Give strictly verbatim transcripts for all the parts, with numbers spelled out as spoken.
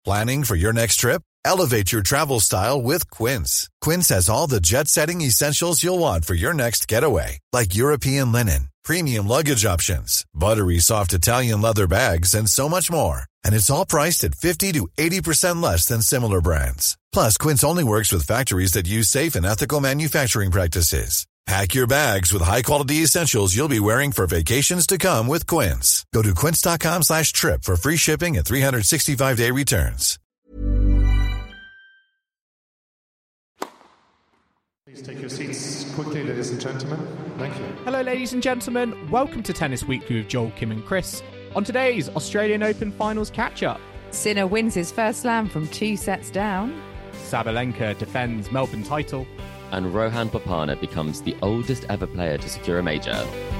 Planning for your next trip? Elevate your travel style with Quince. Quince has all the jet-setting essentials you'll want for your next getaway, like European linen, premium luggage options, buttery soft Italian leather bags, and so much more. And it's all priced at fifty to eighty percent less than similar brands. Plus, Quince only works with factories that use safe and ethical manufacturing practices. Pack your bags with high-quality essentials you'll be wearing for vacations to come with Quince. Go to quince.com slash trip for free shipping and three sixty-five day returns. Please take your seats quickly, ladies and gentlemen. Thank you. Hello, ladies and gentlemen. Welcome to Tennis Weekly with Joel, Kim and Chris. On today's Australian Open Finals catch-up, Sinner wins his first slam from two sets down. Sabalenka defends Melbourne title. And Rohan Bopanna becomes the oldest ever player to secure a major.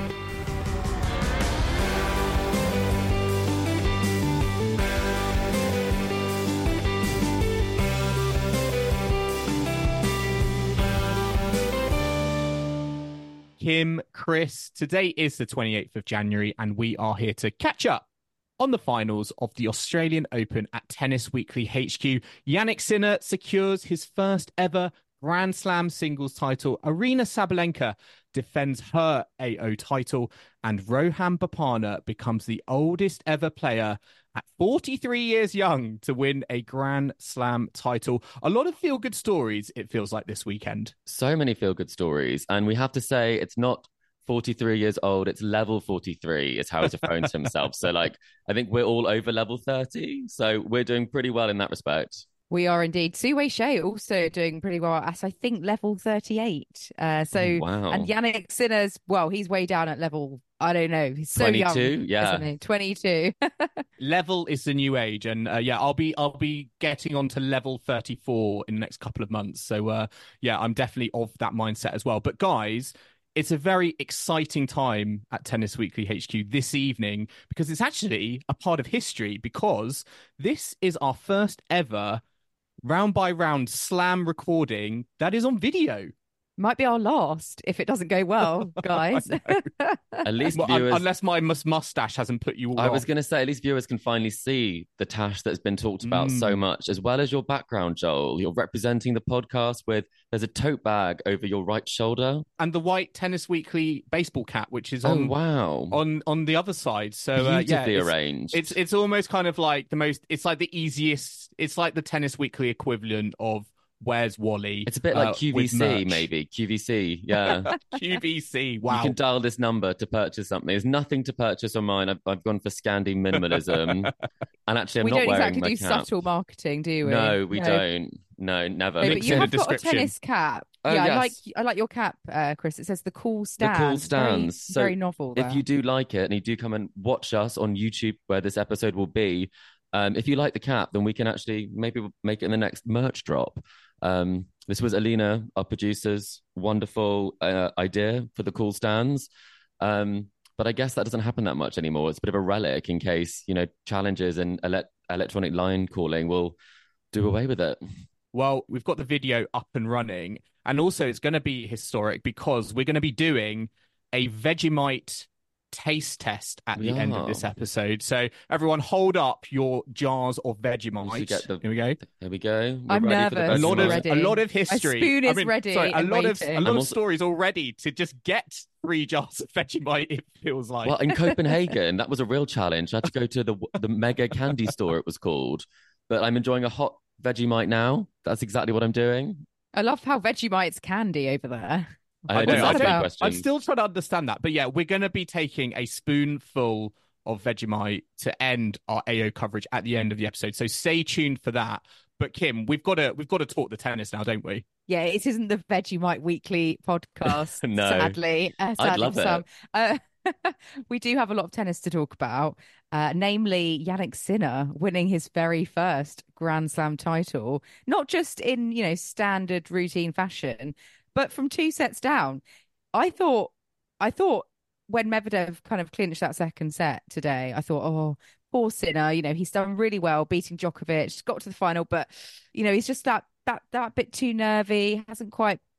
Kim, Chris, today is the twenty-eighth of January and we are here to catch up on the finals of the Australian Open at Tennis Weekly H Q. Jannik Sinner secures his first ever Grand Slam singles title. Aryna Sabalenka defends her A O title, and Rohan Bopanna becomes the oldest ever player at forty-three years young to win a Grand Slam title. A lot of feel-good stories, it feels like, this weekend. So many feel-good stories. And we have to say it's not forty-three years old, it's level forty-three is how he's referring to himself. So, like, I think we're all over level thirty. So we're doing pretty well in that respect. We are indeed. Su Wei Shea also doing pretty well at, I think, level thirty-eight. Uh, so, oh, wow. And Jannik Sinner's, well, he's way down at level, I don't know. He's so twenty-two, young, yeah, isn't he? twenty-two. Level is the new age, and uh, yeah, I'll be I'll be getting on to level thirty-four in the next couple of months. So, uh, yeah, I'm definitely of that mindset as well. But guys, it's a very exciting time at Tennis Weekly H Q this evening because it's actually a part of history, because this is our first ever round by round slam recording that is on video. Might be our last if it doesn't go well, guys. At least well, viewers... unless my mus- mustache hasn't put you all I off. was going to say, at least viewers can finally see the tash that's been talked about mm. so much, as well as your background, Joel. You're representing the podcast with, there's a tote bag over your right shoulder. And the white Tennis Weekly baseball cap, which is on, oh, wow. on, on the other side. So, uh, beautifully yeah, it's, arranged. It's, it's almost kind of like the most, it's like the easiest, it's like the Tennis Weekly equivalent of Where's Wally? It's a bit like uh, Q V C, maybe. Q V C, yeah. Q V C, wow. You can dial this number to purchase something. There's nothing to purchase on mine. I've, I've gone for Scandi minimalism. And actually, I'm we not wearing my cap. We don't exactly do subtle marketing, do we? No, we no. don't. No, never. No, but you have got a tennis cap. Oh, yeah, yes. I like I like your cap, uh, Chris. It says the cool stands. The cool stands. Very, so very novel. There. If you do like it and you do come and watch us on YouTube, where this episode will be, um, if you like the cap, then we can actually maybe make it in the next merch drop. Um, this was Alina, our producer's wonderful uh, idea for the cool stands. Um, but I guess that doesn't happen that much anymore. It's a bit of a relic in case, you know, challenges and ele- electronic line calling will do away with it. Well, we've got the video up and running. And also it's going to be historic because we're going to be doing a Vegemite taste test at the yeah. end of this episode. So everyone hold up your jars of Vegemite. The... Here we go. Here we go. We're I'm ready nervous. For a lot of ready. a lot of history. My spoon is I mean, ready. Sorry, a lot waiting. of a lot I'm of also... stories already to just get three jars of Vegemite, it feels like. Well, in Copenhagen, that was a real challenge. I had to go to the the mega candy store, it was called. But I'm enjoying a hot Vegemite now. That's exactly what I'm doing. I love how Vegemite's candy over there. I, I know, know, I don't, I'm still trying to understand that. But yeah, we're going to be taking a spoonful of Vegemite to end our A O coverage at the end of the episode. So stay tuned for that. But Kim, we've got to we've got to talk the tennis now, don't we? Yeah, it isn't the Vegemite Weekly podcast, no. sadly. Uh, sadly I'd love for it. some. Uh, we do have a lot of tennis to talk about, uh, namely Jannik Sinner winning his very first Grand Slam title, not just in, you know, standard routine fashion, but from two sets down. I thought, I thought when Medvedev kind of clinched that second set today, I thought, oh, poor Sinner, you know, he's done really well beating Djokovic, got to the final, but, you know, he's just that that that bit too nervy, hasn't quite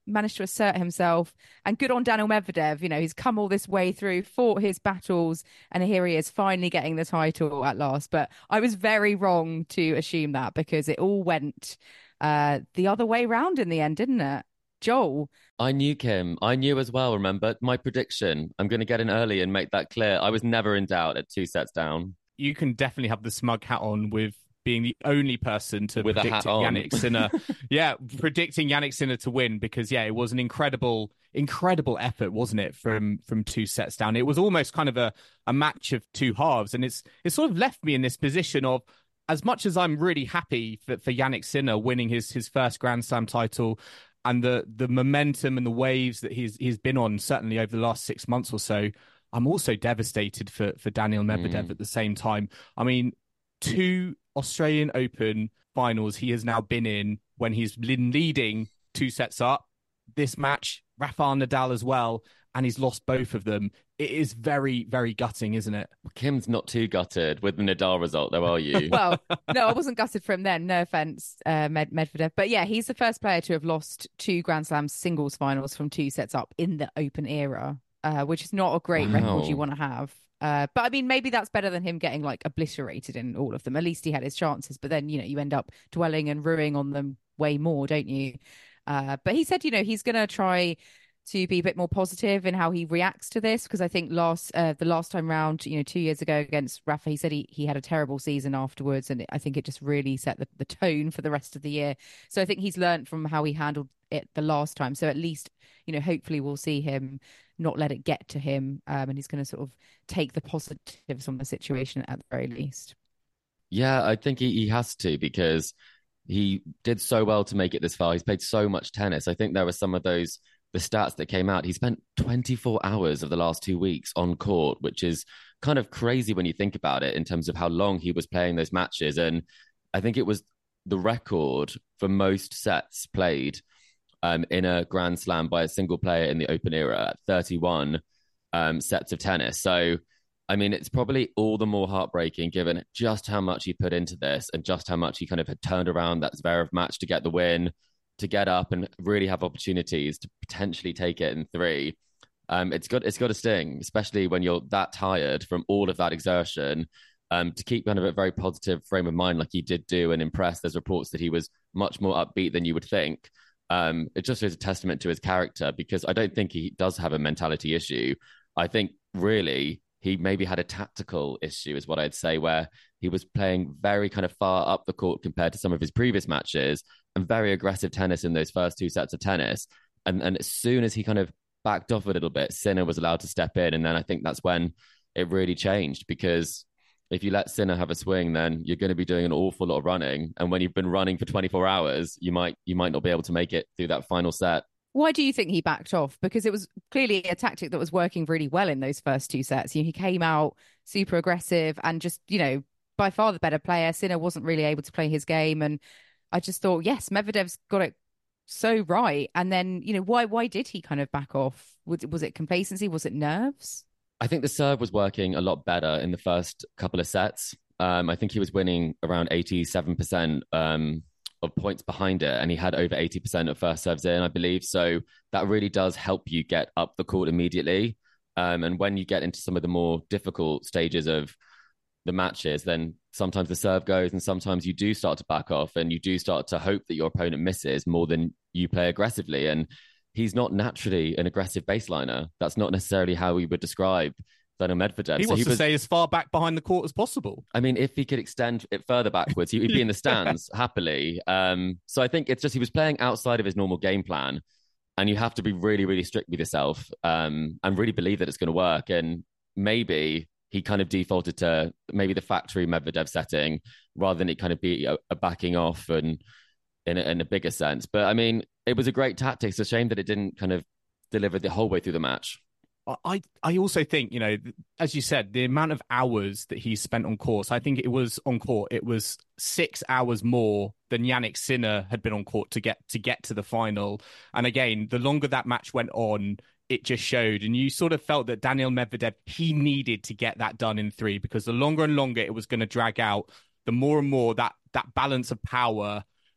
managed to assert himself. And good on Daniil Medvedev. You know, he's come all this way through, fought his battles, and here he is finally getting the title at last. But I was very wrong to assume that, because it all went uh, the other way round in the end, didn't it? Joel. I knew Kim. I knew as well, remember? My prediction. I'm going to get in early and make that clear. I was never in doubt at two sets down. You can definitely have the smug hat on with being the only person to With a predict hat on. Yannick Sinner. yeah, predicting Yannick Sinner to win, because, yeah, it was an incredible, incredible effort, wasn't it, from from two sets down. It was almost kind of a, a match of two halves. And it's it sort of left me in this position of, as much as I'm really happy for, for Yannick Sinner winning his his first Grand Slam title, and the the momentum and the waves that he's he's been on, certainly over the last six months or so, I'm also devastated for for Daniil Medvedev mm. at the same time. I mean, two Australian Open finals he has now been in when he's been leading two sets up. This match, Rafael Nadal as well, and he's lost both of them. It is very, very gutting, isn't it? Kim's not too gutted with the Nadal result, though, are you? Well, no, I wasn't gutted for him then. No offense, uh, Med- Medvedev. But yeah, he's the first player to have lost two Grand Slam singles finals from two sets up in the Open era, uh, which is not a great Wow. record you want to have. Uh, but I mean, maybe that's better than him getting like obliterated in all of them. At least he had his chances. But then, you know, you end up dwelling and ruining on them way more, don't you? Uh, but he said, you know, he's going to try to be a bit more positive in how he reacts to this, because I think last uh, the last time round, you know, two years ago against Rafa, he said he, he had a terrible season afterwards, and it, I think it just really set the, the tone for the rest of the year. So I think he's learned from how he handled it the last time. So at least, you know, hopefully we'll see him not let it get to him, um, and he's going to sort of take the positives from the situation at the very least. Yeah, I think he, he has to, because he did so well to make it this far. He's played so much tennis. I think there were some of those the stats that came out. He spent twenty-four hours of the last two weeks on court, which is kind of crazy when you think about it in terms of how long he was playing those matches. And I think it was the record for most sets played um, in a Grand Slam by a single player in the Open era at thirty-one um, sets of tennis. So, I mean, it's probably all the more heartbreaking given just how much he put into this and just how much he kind of had turned around that Zverev match to get the win, to get up and really have opportunities to potentially take it in three. Um, it's got it's got to sting, especially when you're that tired from all of that exertion. Um, to keep kind of a very positive frame of mind like he did do and impress. There's reports that he was much more upbeat than you would think. Um, it just is a testament to his character, because I don't think he does have a mentality issue. I think really he maybe had a tactical issue is what I'd say, where he was playing very kind of far up the court compared to some of his previous matches and very aggressive tennis in those first two sets of tennis. And, and as soon as he kind of backed off a little bit, Sinner was allowed to step in. And then I think that's when it really changed, because if you let Sinner have a swing, then you're going to be doing an awful lot of running. And when you've been running for twenty-four hours, you might you might not be able to make it through that final set. Why do you think he backed off? Because it was clearly a tactic that was working really well in those first two sets. You know, he came out super aggressive and just, you know, by far the better player. Sinner wasn't really able to play his game. And I just thought, yes, Medvedev's got it so right. And then, you know, why why did he kind of back off? Was, was it complacency? Was it nerves? I think the serve was working a lot better in the first couple of sets. Um, I think he was winning around eighty-seven percent um, of points behind it, and he had over eighty percent of first serves in, I believe. So that really does help you get up the court immediately. Um, and when you get into some of the more difficult stages of the matches, then sometimes the serve goes and sometimes you do start to back off and you do start to hope that your opponent misses more than you play aggressively. And he's not naturally an aggressive baseliner. That's not necessarily how we would describe Daniil Medvedev. He so wants he to was, stay as far back behind the court as possible. I mean, if he could extend it further backwards, he'd be in the stands happily. Um, so I think it's just he was playing outside of his normal game plan, and you have to be really, really strict with yourself um, and really believe that it's going to work. And maybe he kind of defaulted to maybe the factory Medvedev setting rather than it kind of be a, a backing off and in a, in a bigger sense. But I mean, it was a great tactic. It's a shame that it didn't kind of deliver the whole way through the match. I, I also think, you know, as you said, the amount of hours that he spent on courts, I think it was on court, it was six hours more than Yannick Sinner had been on court to get to get to the final. And again, the longer that match went on, it just showed. And you sort of felt that Daniil Medvedev, he needed to get that done in three, because the longer and longer it was going to drag out, the more and more that that balance of power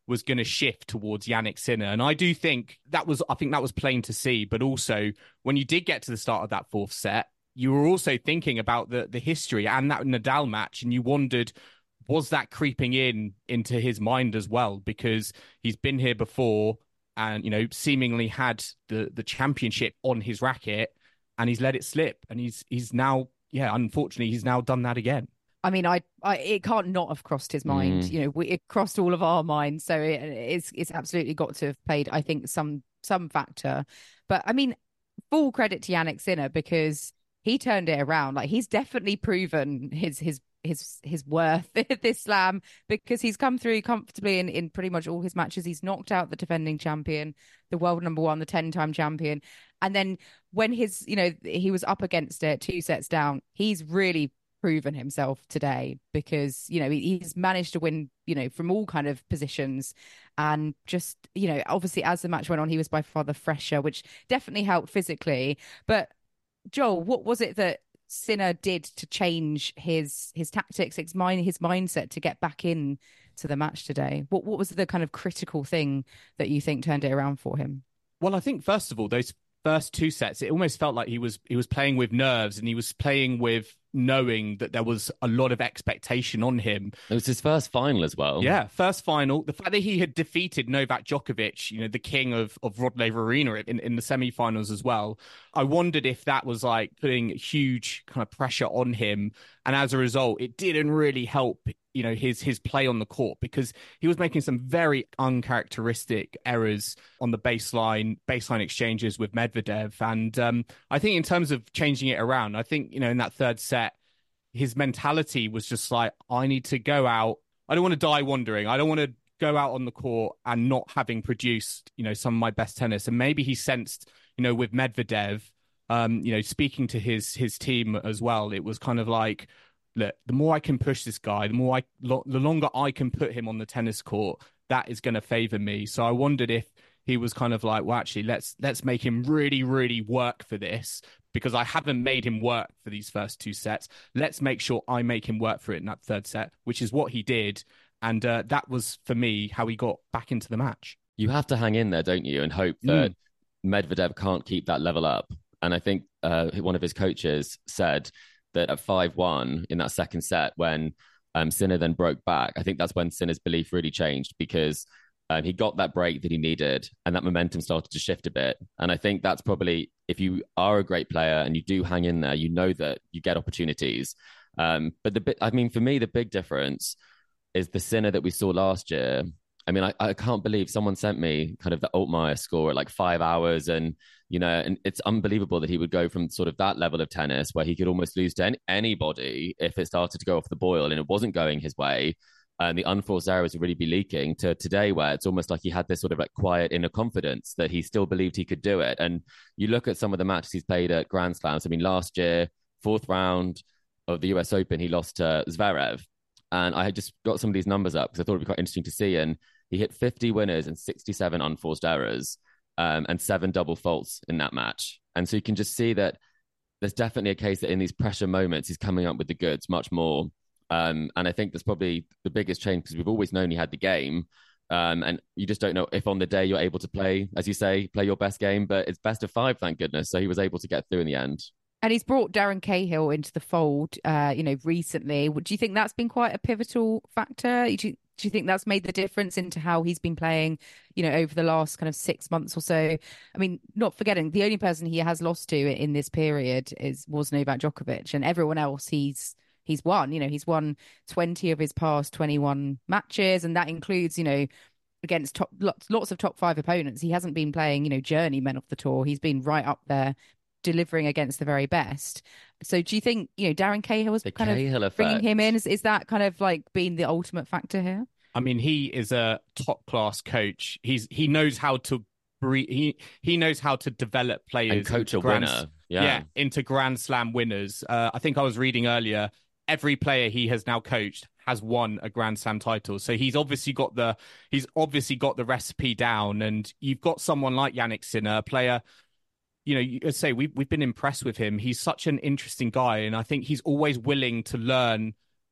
was going to shift towards Yannick Sinner. And I do think that was, I think that was plain to see. But also, when you did get to the start of that fourth set, you were also thinking about the, the history and that Nadal match. And you wondered, was that creeping in into his mind as well? Because he's been here before and, you know, seemingly had the, the championship on his racket and he's let it slip. And he's, he's now, yeah, unfortunately, he's now done that again. I mean, I, I, it can't not have crossed his mind. Mm. You know, we, it crossed all of our minds. So it, it's, it's absolutely got to have played, I think, some, some factor. But I mean, full credit to Yannick Sinner because he turned it around. Like he's definitely proven his, his, his, his worth at this slam because he's come through comfortably in, in pretty much all his matches. He's knocked out the defending champion, the world number one, the ten time champion. And then when his, you know, he was up against it, two sets down, he's really proven himself today because, you know, he, he's managed to win, you know, from all kind of positions and just, you know, obviously as the match went on, he was by far the fresher, which definitely helped physically. But Joel, what was it that Sinner did to change his his tactics, his mind, his mindset to get back in to the match today? What what was the kind of critical thing that you think turned it around for him? Well, I think first of all, those first two sets, it almost felt like he was he was playing with nerves and he was playing with knowing that there was a lot of expectation on him. It was his first final as well. Yeah, first final. The fact that he had defeated Novak Djokovic, you know, the king of, of Rod Laver Arena in, in the semi-finals as well. I wondered if that was like putting huge kind of pressure on him. And as a result, it didn't really help, you know, his his play on the court because he was making some very uncharacteristic errors on the baseline, baseline exchanges with Medvedev. And um, I think in terms of changing it around, I think, you know, in that third set, his mentality was just like, I need to go out. I don't want to die wandering. I don't want to go out on the court and not having produced, you know, some of my best tennis. And maybe he sensed, you know, with Medvedev, um, you know, speaking to his his team as well, it was kind of like, look, the more I can push this guy, the more I, lo- the longer I can put him on the tennis court, that is going to favor me. So I wondered if he was kind of like, well, actually, let's let's make him really, really work for this because I haven't made him work for these first two sets. Let's make sure I make him work for it in that third set, which is what he did. And uh, that was, for me, how he got back into the match. You have to hang in there, don't you, and hope that mm. Medvedev can't keep that level up. And I think uh, one of his coaches said that at five one in that second set, when um, Sinner then broke back, I think that's when Sinner's belief really changed because um, he got that break that he needed and that momentum started to shift a bit. And I think that's probably, if you are a great player and you do hang in there, you know that you get opportunities. Um, but the bit, I mean, for me, the big difference is the Sinner that we saw last year. I mean, I, I can't believe someone sent me kind of the Altmaier score at like five hours. And, you know, and it's unbelievable that he would go from sort of that level of tennis where he could almost lose to any, anybody if it started to go off the boil and it wasn't going his way. And the unforced errors would really be leaking to today where it's almost like he had this sort of like quiet inner confidence that he still believed he could do it. And you look at some of the matches he's played at Grand Slams. I mean, last year, fourth round of the U S Open, he lost to Zverev. And I had just got some of these numbers up because I thought it'd be quite interesting to see. And he hit fifty winners and sixty-seven unforced errors um, and seven double faults in that match. And so you can just see that there's definitely a case that in these pressure moments, he's coming up with the goods much more. Um, and I think that's probably the biggest change because we've always known he had the game. Um, and you just don't know if on the day you're able to play, as you say, play your best game. But it's best of five, thank goodness. So he was able to get through in the end. And he's brought Darren Cahill into the fold, uh, you know, recently. Do you think that's been quite a pivotal factor? Do you, do you think that's made the difference into how he's been playing, you know, over the last kind of six months or so? I mean, not forgetting the only person he has lost to in this period is was Novak Djokovic, and everyone else he's he's won. You know, he's won twenty of his past twenty-one matches, and that includes, you know, against top lots, lots of top five opponents. He hasn't been playing, you know, journeymen off the tour. He's been right up there, delivering against the very best. So do you think, you know, Darren Cahill was the kind Cahill of effect. bringing him in? Is, is that kind of like being the ultimate factor here? I mean, he is a top class coach. He's he knows how to breed, he he knows how to develop players and coach a grand, winner. Yeah. yeah, into Grand Slam winners. Uh, I think I was reading earlier, every player he has now coached has won a Grand Slam title. So he's obviously got the he's obviously got the recipe down. And you've got someone like Yannick Sinner, a player, you know, you say we've we've been impressed with him. He's such an interesting guy, and I think he's always willing to learn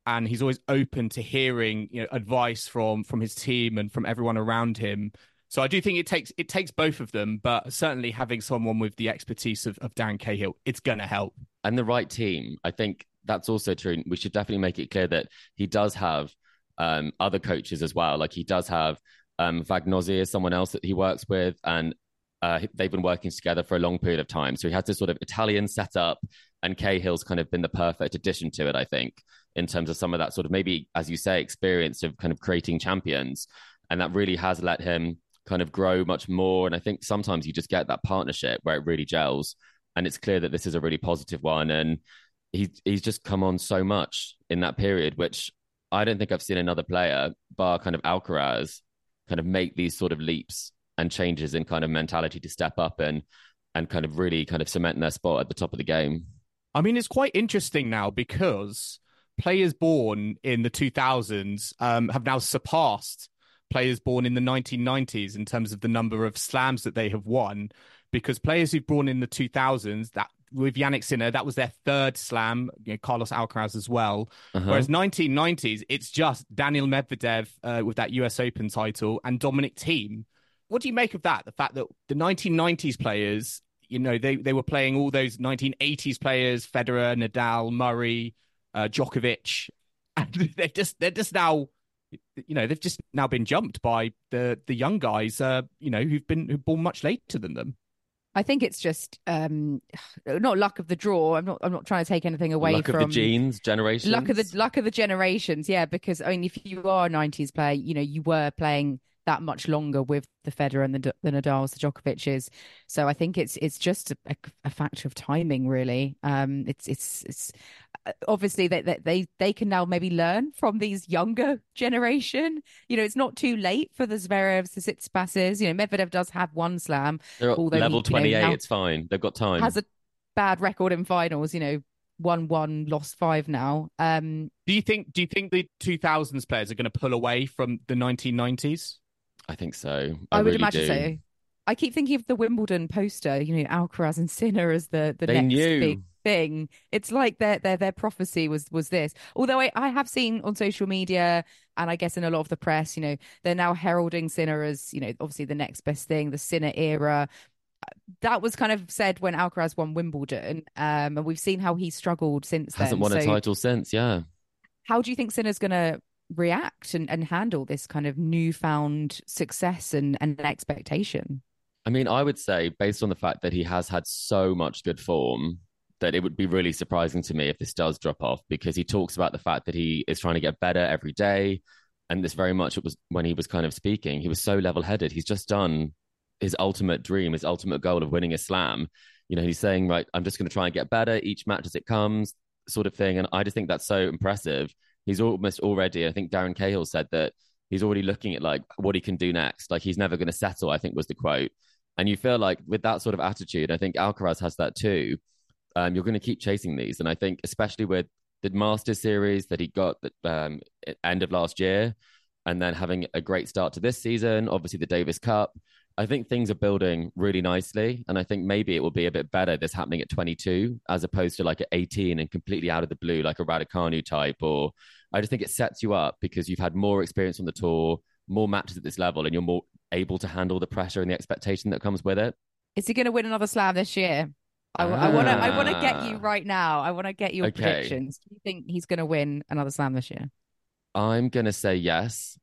and he's always open to hearing, you know, advice from from his team and from everyone around him. So I do think it takes it takes both of them, but certainly having someone with the expertise of, of Darren Cahill, it's going to help. And the right team. I think that's also true. We should definitely make it clear that he does have um, other coaches as well. Like he does have um, Vagnozzi as someone else that he works with, and uh, they've been working together for a long period of time. So he has this sort of Italian setup, and Cahill's kind of been the perfect addition to it, I think, in terms of some of that sort of maybe, as you say, experience of kind of creating champions. And that really has let him kind of grow much more. And I think sometimes you just get that partnership where it really gels. And it's clear that this is a really positive one. And he, he's just come on so much in that period, which I don't think I've seen another player, bar kind of Alcaraz, kind of make these sort of leaps and changes in kind of mentality to step up and and kind of really kind of cement their spot at the top of the game. I mean, it's quite interesting now because players born in the two thousands um, have now surpassed players born in the nineteen nineties in terms of the number of slams that they have won, because players who've born in the two thousands, that with Jannik Sinner, that was their third slam, you know, Carlos Alcaraz as well. Uh-huh. Whereas nineteen nineties, it's just Daniil Medvedev uh, with that U S Open title and Dominic Thiem. What do you make of that? The fact that the nineteen nineties players, you know, they, they were playing all those nineteen eighties players, Federer, Nadal, Murray, uh, Djokovic, and they're just they're just now, you know, they've just now been jumped by the the young guys, uh, you know, who've been who've born much later than them. I think it's just um, not luck of the draw. I'm not. I'm not trying to take anything away luck from luck of the genes, generations. Luck of the luck of the generations. Yeah, because I mean, if you are a nineties player, you know, you were playing that much longer with the Federer and the, the Nadals, the Djokovic's. So I think it's it's just a, a factor of timing, really. Um, it's it's it's obviously that they, they they can now maybe learn from these younger generation. You know, it's not too late for the Zverevs, the Tsitsipas's. You know, Medvedev does have one slam. They're level he, twenty-eight. You know, it's fine. They've got time. Has a bad record in finals. You know. Won one, lost five now. Um, do you think? Do you think the two thousands players are going to pull away from the nineteen nineties? I think so. I, I would really imagine do. so. I keep thinking of the Wimbledon poster. You know, Alcaraz and Sinner as the the they next knew. big thing. It's like their their their prophecy was was this. Although I, I have seen on social media and I guess in a lot of the press, you know, they're now heralding Sinner as, you know, obviously the next best thing, the Sinner era. That was kind of said when Alcaraz won Wimbledon, um, and we've seen how he struggled since then. Hasn't won so a title since, yeah. How do you think Sinner's going to react and, and handle this kind of newfound success and, and expectation? I mean, I would say, based on the fact that he has had so much good form, that it would be really surprising to me if this does drop off, because he talks about the fact that he is trying to get better every day. And this very much, it was when he was kind of speaking, he was so level-headed. He's just done his ultimate dream, his ultimate goal of winning a slam. You know, he's saying, right, I'm just going to try and get better each match as it comes, sort of thing. And I just think that's so impressive. He's almost already, I think Darren Cahill said that he's already looking at like what he can do next. Like he's never going to settle, I think was the quote. And you feel like with that sort of attitude, I think Alcaraz has that too. Um, you're going to keep chasing these. And I think especially with the Masters series that he got at um, end of last year, and then having a great start to this season, obviously the Davis Cup, I think things are building really nicely. And I think maybe it will be a bit better this happening at twenty-two as opposed to like at eighteen and completely out of the blue, like a Raducanu type. Or I just think it sets you up because you've had more experience on the tour, more matches at this level, and you're more able to handle the pressure and the expectation that comes with it. Is he going to win another slam this year? I, ah. I want to I want to get you right now. I want to get your okay. predictions. Do you think he's going to win another slam this year? I'm going to say yes.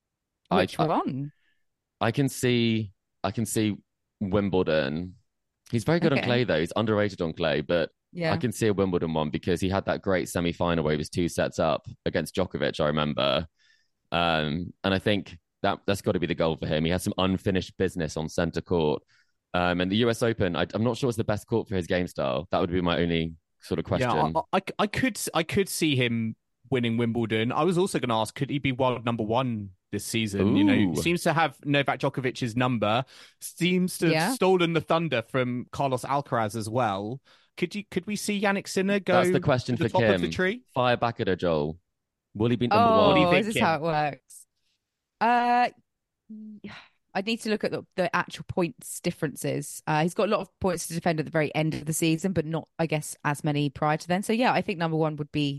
Which I, one? I, I can see... I can see Wimbledon. He's very good okay. on clay, though. He's underrated on clay, but yeah. I can see a Wimbledon one because he had that great semi-final where he was two sets up against Djokovic, I remember. Um, and I think that, that's got to be the goal for him. He has some unfinished business on centre court. Um, and the U S Open, I, I'm not sure it's the best court for his game style. That would be my only sort of question. Yeah, I, I, I could, I could see him winning Wimbledon. I was also going to ask, could he be world number one this season? Ooh. You know, seems to have Novak Djokovic's number, seems to yeah. have stolen the thunder from Carlos Alcaraz as well. Could you could we see Jannik Sinner go? That's the question to the for top Kim. Of the tree? Fire back at her, Joel. Will he be number oh, one? What do you think, this is Kim? how it works. Uh, I need to look at the, the actual points differences. Uh, he's got a lot of points to defend at the very end of the season, but not, I guess, as many prior to then. So yeah, I think number one would be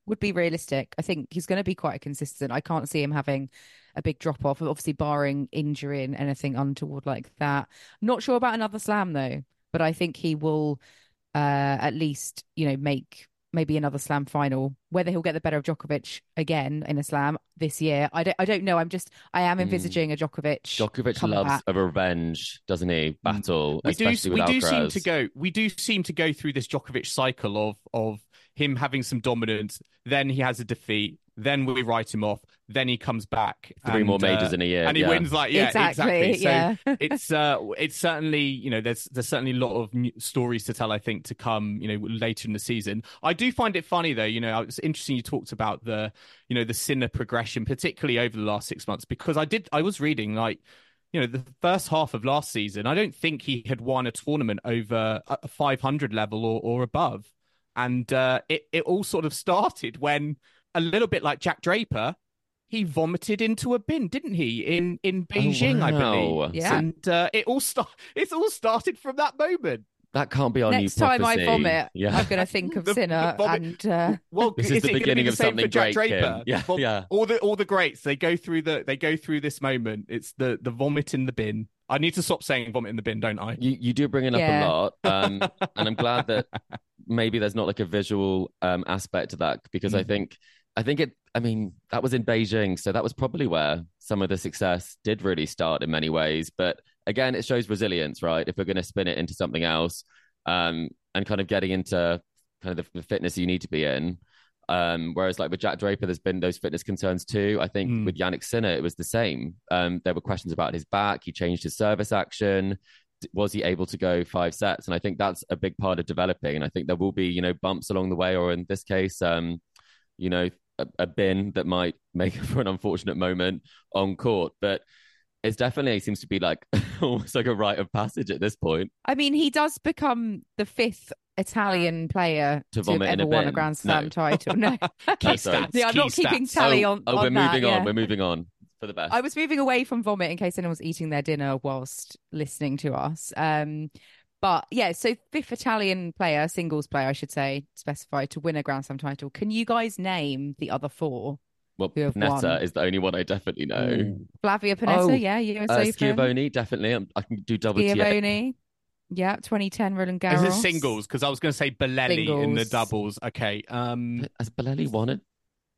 would be realistic. I think he's going to be quite consistent. I can't see him having a big drop off, obviously barring injury and anything untoward like that. Not sure about another slam though, but I think he will uh, at least, you know, make maybe another slam final. Whether he'll get the better of Djokovic again in a slam this year, I don't, I don't know. I'm just, I am envisaging mm. a Djokovic. Djokovic loves back. a revenge, doesn't he? Battle, we especially do, with we do Alcaraz. seem to go, we do seem to go through this Djokovic cycle of of him having some dominance, then he has a defeat, then we write him off, then he comes back. Three and, more majors uh, in a year. And he yeah. wins like, yeah, exactly. exactly. Yeah. So it's uh, it's certainly, you know, there's there's certainly a lot of new stories to tell, I think, to come, you know, later in the season. I do find it funny, though, you know, it's interesting you talked about the, you know, the Sinner progression, particularly over the last six months, because I did, I was reading like, you know, the first half of last season, I don't think he had won a tournament over a five hundred level or, or above. And uh, it, it all sort of started when, a little bit like Jack Draper, he vomited into a bin, didn't he? In in Beijing, oh, wow. I believe. Yeah. And uh, it all start. It's all started from that moment. That can't be our Next new time prophecy. I vomit, yeah. I'm going to think of The- Sinner the vomit- and uh, Well, This is the it gonna beginning be the of same something for Jack great, Draper? Kim. Yeah, Vom- yeah. All the all the greats, they go through the they go through this moment. It's the the vomit in the bin. I need to stop saying vomit in the bin, don't I? You you do bring it up Yeah. a lot, um, and I'm glad that maybe there's not like a visual um, aspect to that, because I Mm. think I think it. I mean, that was in Beijing, so that was probably where some of the success did really start in many ways. But again, it shows resilience, right? If we're going to spin it into something else, um, and kind of getting into kind of the, the fitness you need to be in. Um, whereas like with Jack Draper, there's been those fitness concerns too. I think Mm. with Yannick Sinner, it was the same. Um, there were questions about his back. He changed his service action. Was he able to go five sets? And I think that's a big part of developing. And I think there will be, you know, bumps along the way, or in this case, um, you know, a, a bin that might make for an unfortunate moment on court. But it's definitely seems to be like almost like a rite of passage at this point. I mean, he does become the fifth Italian player To to, vomit have in ever a won bin. a Grand Slam No. title. No, Key sorry. stats. yeah, I'm key not keeping stats. tally oh, on. oh on we're that, moving yeah. on. We're moving on for the best. I was moving away from vomit in case anyone was eating their dinner whilst listening to us. Um, but yeah, so fifth Italian player, singles player, I should say, specified to win a Grand Slam title. Can you guys name the other four? Well, who have Panetta won? is the only one I definitely know. Flavia Panetta, Oh, yeah, U S Uh, Open. Schiavone, definitely. I'm, I can do double T. Schiavone. Yeah, twenty ten Roland Is Garros. this singles? Because I was going to say Bolelli in the Singles. doubles. Okay. Um, Has Bolelli won it?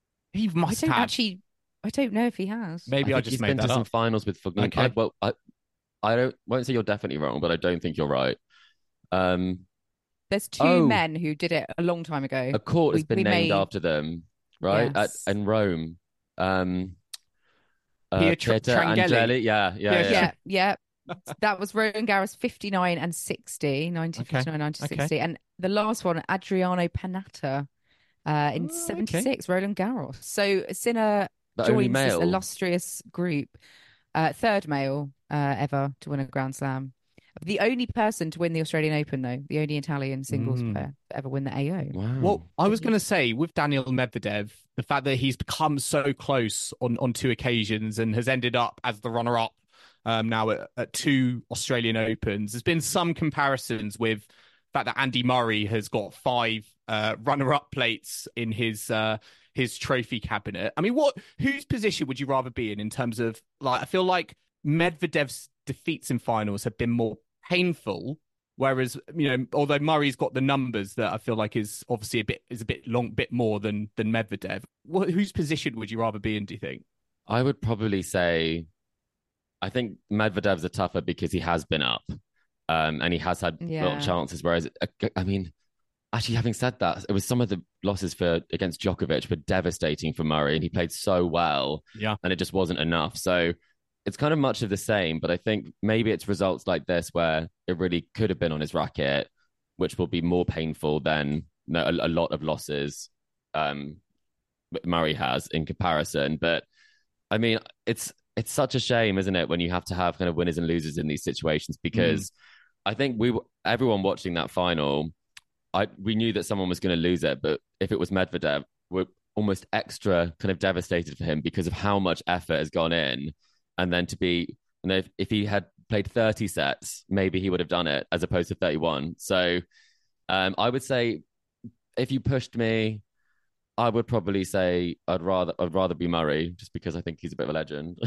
he I must don't have. actually, I don't know if he has. Maybe I, think just he's made been that to some up. finals with Fognini. Okay. I, well, I, I don't won't say you're definitely wrong, but I don't think you're right. Um, There's two Oh. men who did it a long time ago. a court has We- been we named may- after them, right? Yes. At in Rome. Um, uh, Pietro Pieter Trangelli. Angeli. Yeah, yeah, Yeah, yeah. Yeah, yeah. That was Roland Garros fifty-nine and sixty, nineteen fifty-nine, nineteen sixty. And the last one, Adriano Panatta, uh, in Oh, seventy-six, Roland Garros. So Sinner The only joins this male. illustrious group, uh, third male uh, ever to win a Grand Slam. The only person to win the Australian Open, though, the only Italian singles Mm. player to ever win the A O. Wow. Well, I was going to say with Daniel Medvedev, the fact that he's become so close on, on two occasions and has ended up as the runner-up um, now at, at two Australian Opens. There's been some comparisons with the fact that Andy Murray has got five uh, runner-up plates in his uh, his trophy cabinet. I mean, what whose position would you rather be in in terms of like? I feel like Medvedev's defeats in finals have been more painful. Whereas, you know, although Murray's got the numbers that I feel like is obviously a bit is a bit long, bit more than than Medvedev. What, whose position would you rather be in? Do you think? I would probably say, I think Medvedev's a tougher because he has been up, um, and he has had Yeah. real chances. Whereas, uh, I mean, actually, having said that, it was some of the losses for against Djokovic were devastating for Murray, and he played so well, Yeah. and it just wasn't enough. So it's kind of much of the same. But I think maybe it's results like this where it really could have been on his racket, which will be more painful than no, a, a lot of losses um, Murray has in comparison. But I mean, it's it's such a shame, isn't it, when you have to have kind of winners and losers in these situations? Because I think we everyone watching that final, I we knew that someone was going to lose it, but if it was Medvedev, we're almost extra kind of devastated for him because of how much effort has gone in, and then to be, you know, if, if he had played thirty sets, maybe he would have done it as opposed to thirty-one. So um, I would say if you pushed me, I would probably say I'd rather I'd rather be Murray just because I think he's a bit of a legend.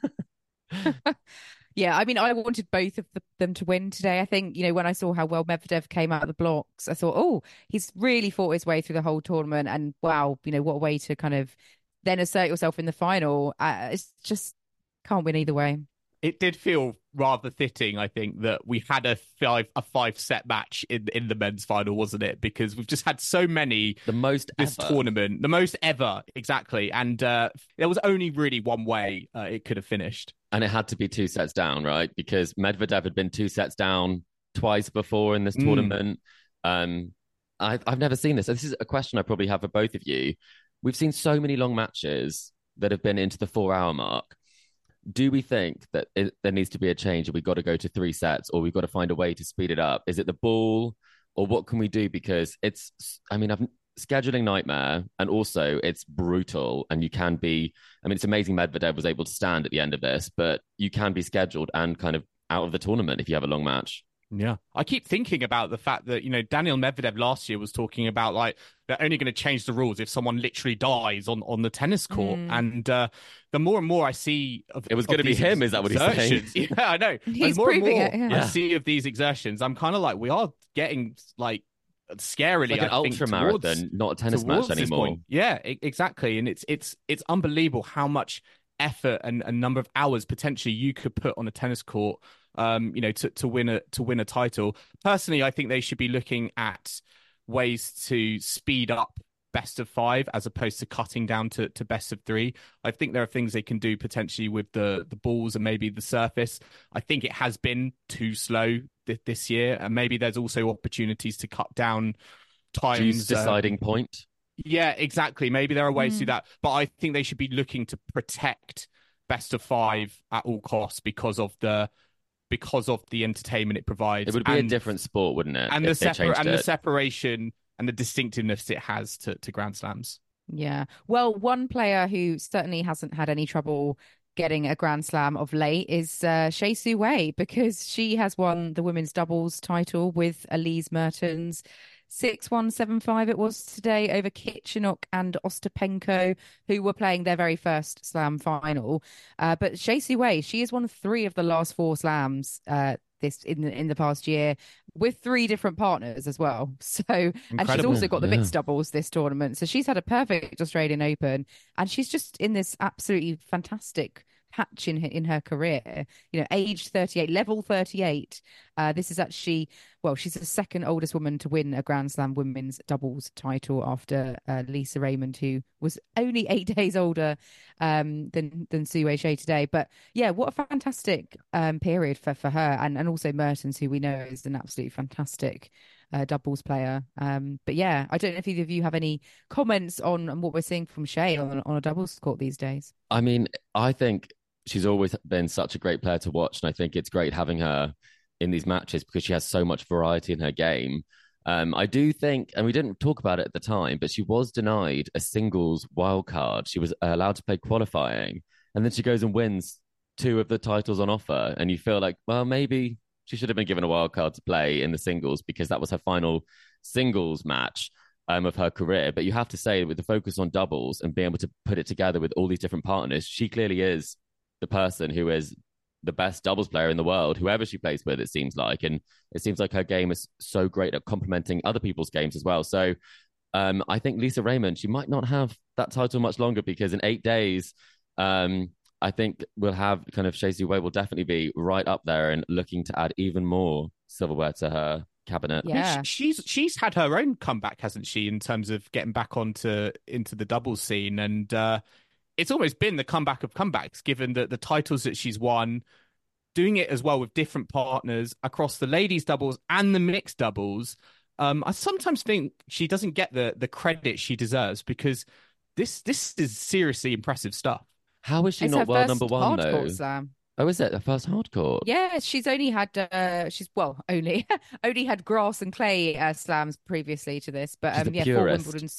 Yeah, I mean, I wanted both of the, them to win today. I think, you know, when I saw how well Medvedev came out of the blocks, I thought, oh, he's really fought his way through the whole tournament. And wow, you know, what a way to kind of then assert yourself in the final. Uh, it's just can't win either way. It did feel rather fitting, I think, that we had a five a five set match in in the men's final, wasn't it? Because we've just had so many The most this ever. tournament, the most ever, exactly. And uh, there was only really one way uh, it could have finished. And it had to be two sets down, right? Because Medvedev had been two sets down twice before in this Mm. tournament. Um, I've, I've never seen this. So this is a question I probably have for both of you. We've seen so many long matches that have been into the four hour mark. Do we think that it, there needs to be a change? We've got to go to three sets, or we've got to find a way to speed it up? Is it the ball, or what can we do? Because it's, I mean, I've scheduling nightmare, and also it's brutal. And you can be, I mean, it's amazing Medvedev was able to stand at the end of this, but you can be scheduled and kind of out of the tournament if you have a long match. Yeah. I keep thinking about the fact that, you know, Daniil Medvedev last year was talking about like they're only going to change the rules if someone literally dies on, on the tennis court. Mm. And uh, the more and more I see of It was of going to be these him, is that what he's saying? exertions- Yeah, I know. He's the more and proving more it, yeah. I Yeah. see of these exertions, I'm kind of like, we are getting like scarily, It's like an I think, ultra towards- marathon, not a tennis towards match this anymore. point. Yeah, e- exactly. And it's it's it's unbelievable how much effort and a number of hours potentially you could put on a tennis court, um, you know, to, to win a to win a title. Personally, I think they should be looking at ways to speed up best of five as opposed to cutting down to, to best of three. I think there are things they can do potentially with the the balls and maybe the surface. I think it has been too slow th- this year, and maybe there's also opportunities to cut down times. Juice uh, deciding point. yeah, exactly. Maybe there are ways to do Mm. that, but I think they should be looking to protect best of five at all costs because of the because of the entertainment it provides. It would be and, a different sport, wouldn't it? and the if they separ- changed and the it? separation and the distinctiveness it has to, to Grand Slams. Yeah. Well, one player who certainly hasn't had any trouble getting a Grand Slam of late is uh, Shea Su Wei, because she has won the women's doubles title with Elise Mertens. six one seven five it was today over Kitchenuk and Ostapenko, who were playing their very first slam final. Uh, but Shea Su Wei, she has won three of the last four slams uh, this in the, in the past year with three different partners as well. So, and she's Incredible. also got the Yeah. mixed doubles this tournament. So she's had a perfect Australian Open, and she's just in this absolutely fantastic patch in her, in her career. You know, aged thirty-eight, level thirty-eight. Uh, this is actually, well, she's the second oldest woman to win a Grand Slam women's doubles title after uh, Lisa Raymond, who was only eight days older um, than than Su Wei Shea today. But yeah, what a fantastic um, period for for her, and and also Mertens, who we know is an absolutely fantastic uh, doubles player. Um, but yeah, I don't know if either of you have any comments on, on what we're seeing from Shea on on a doubles court these days. I mean, I think she's always been such a great player to watch, and I think it's great having her in these matches because she has so much variety in her game. Um, I do think, and we didn't talk about it at the time, but she was denied a singles wild card. She was allowed to play qualifying, and then she goes and wins two of the titles on offer. And you feel like, well, maybe she should have been given a wild card to play in the singles because that was her final singles match um, of her career. But you have to say, with the focus on doubles and being able to put it together with all these different partners, she clearly is the person who is the best doubles player in the world, whoever she plays with, it seems like. And it seems like her game is so great at complementing other people's games as well. So um, I think Lisa Raymond, she might not have that title much longer because in eight days, um, I think we'll have kind of Shea Su Wei will definitely be right up there and looking to add even more silverware to her cabinet. I mean, Yeah. sh- she's she's had her own comeback, hasn't she, in terms of getting back onto into the doubles scene, and uh, it's almost been the comeback of comebacks, given that the titles that she's won, doing it as well with different partners across the ladies doubles and the mixed doubles. Um, I sometimes think she doesn't get the the credit she deserves because this this is seriously impressive stuff. How is she It's not her world first number one, hardcourt though? slam. Oh, is it? Her first hardcourt? Yeah, she's only had uh she's well only only had grass and clay uh, slams previously to this, but She's um the yeah, four purist. Wimbledon's.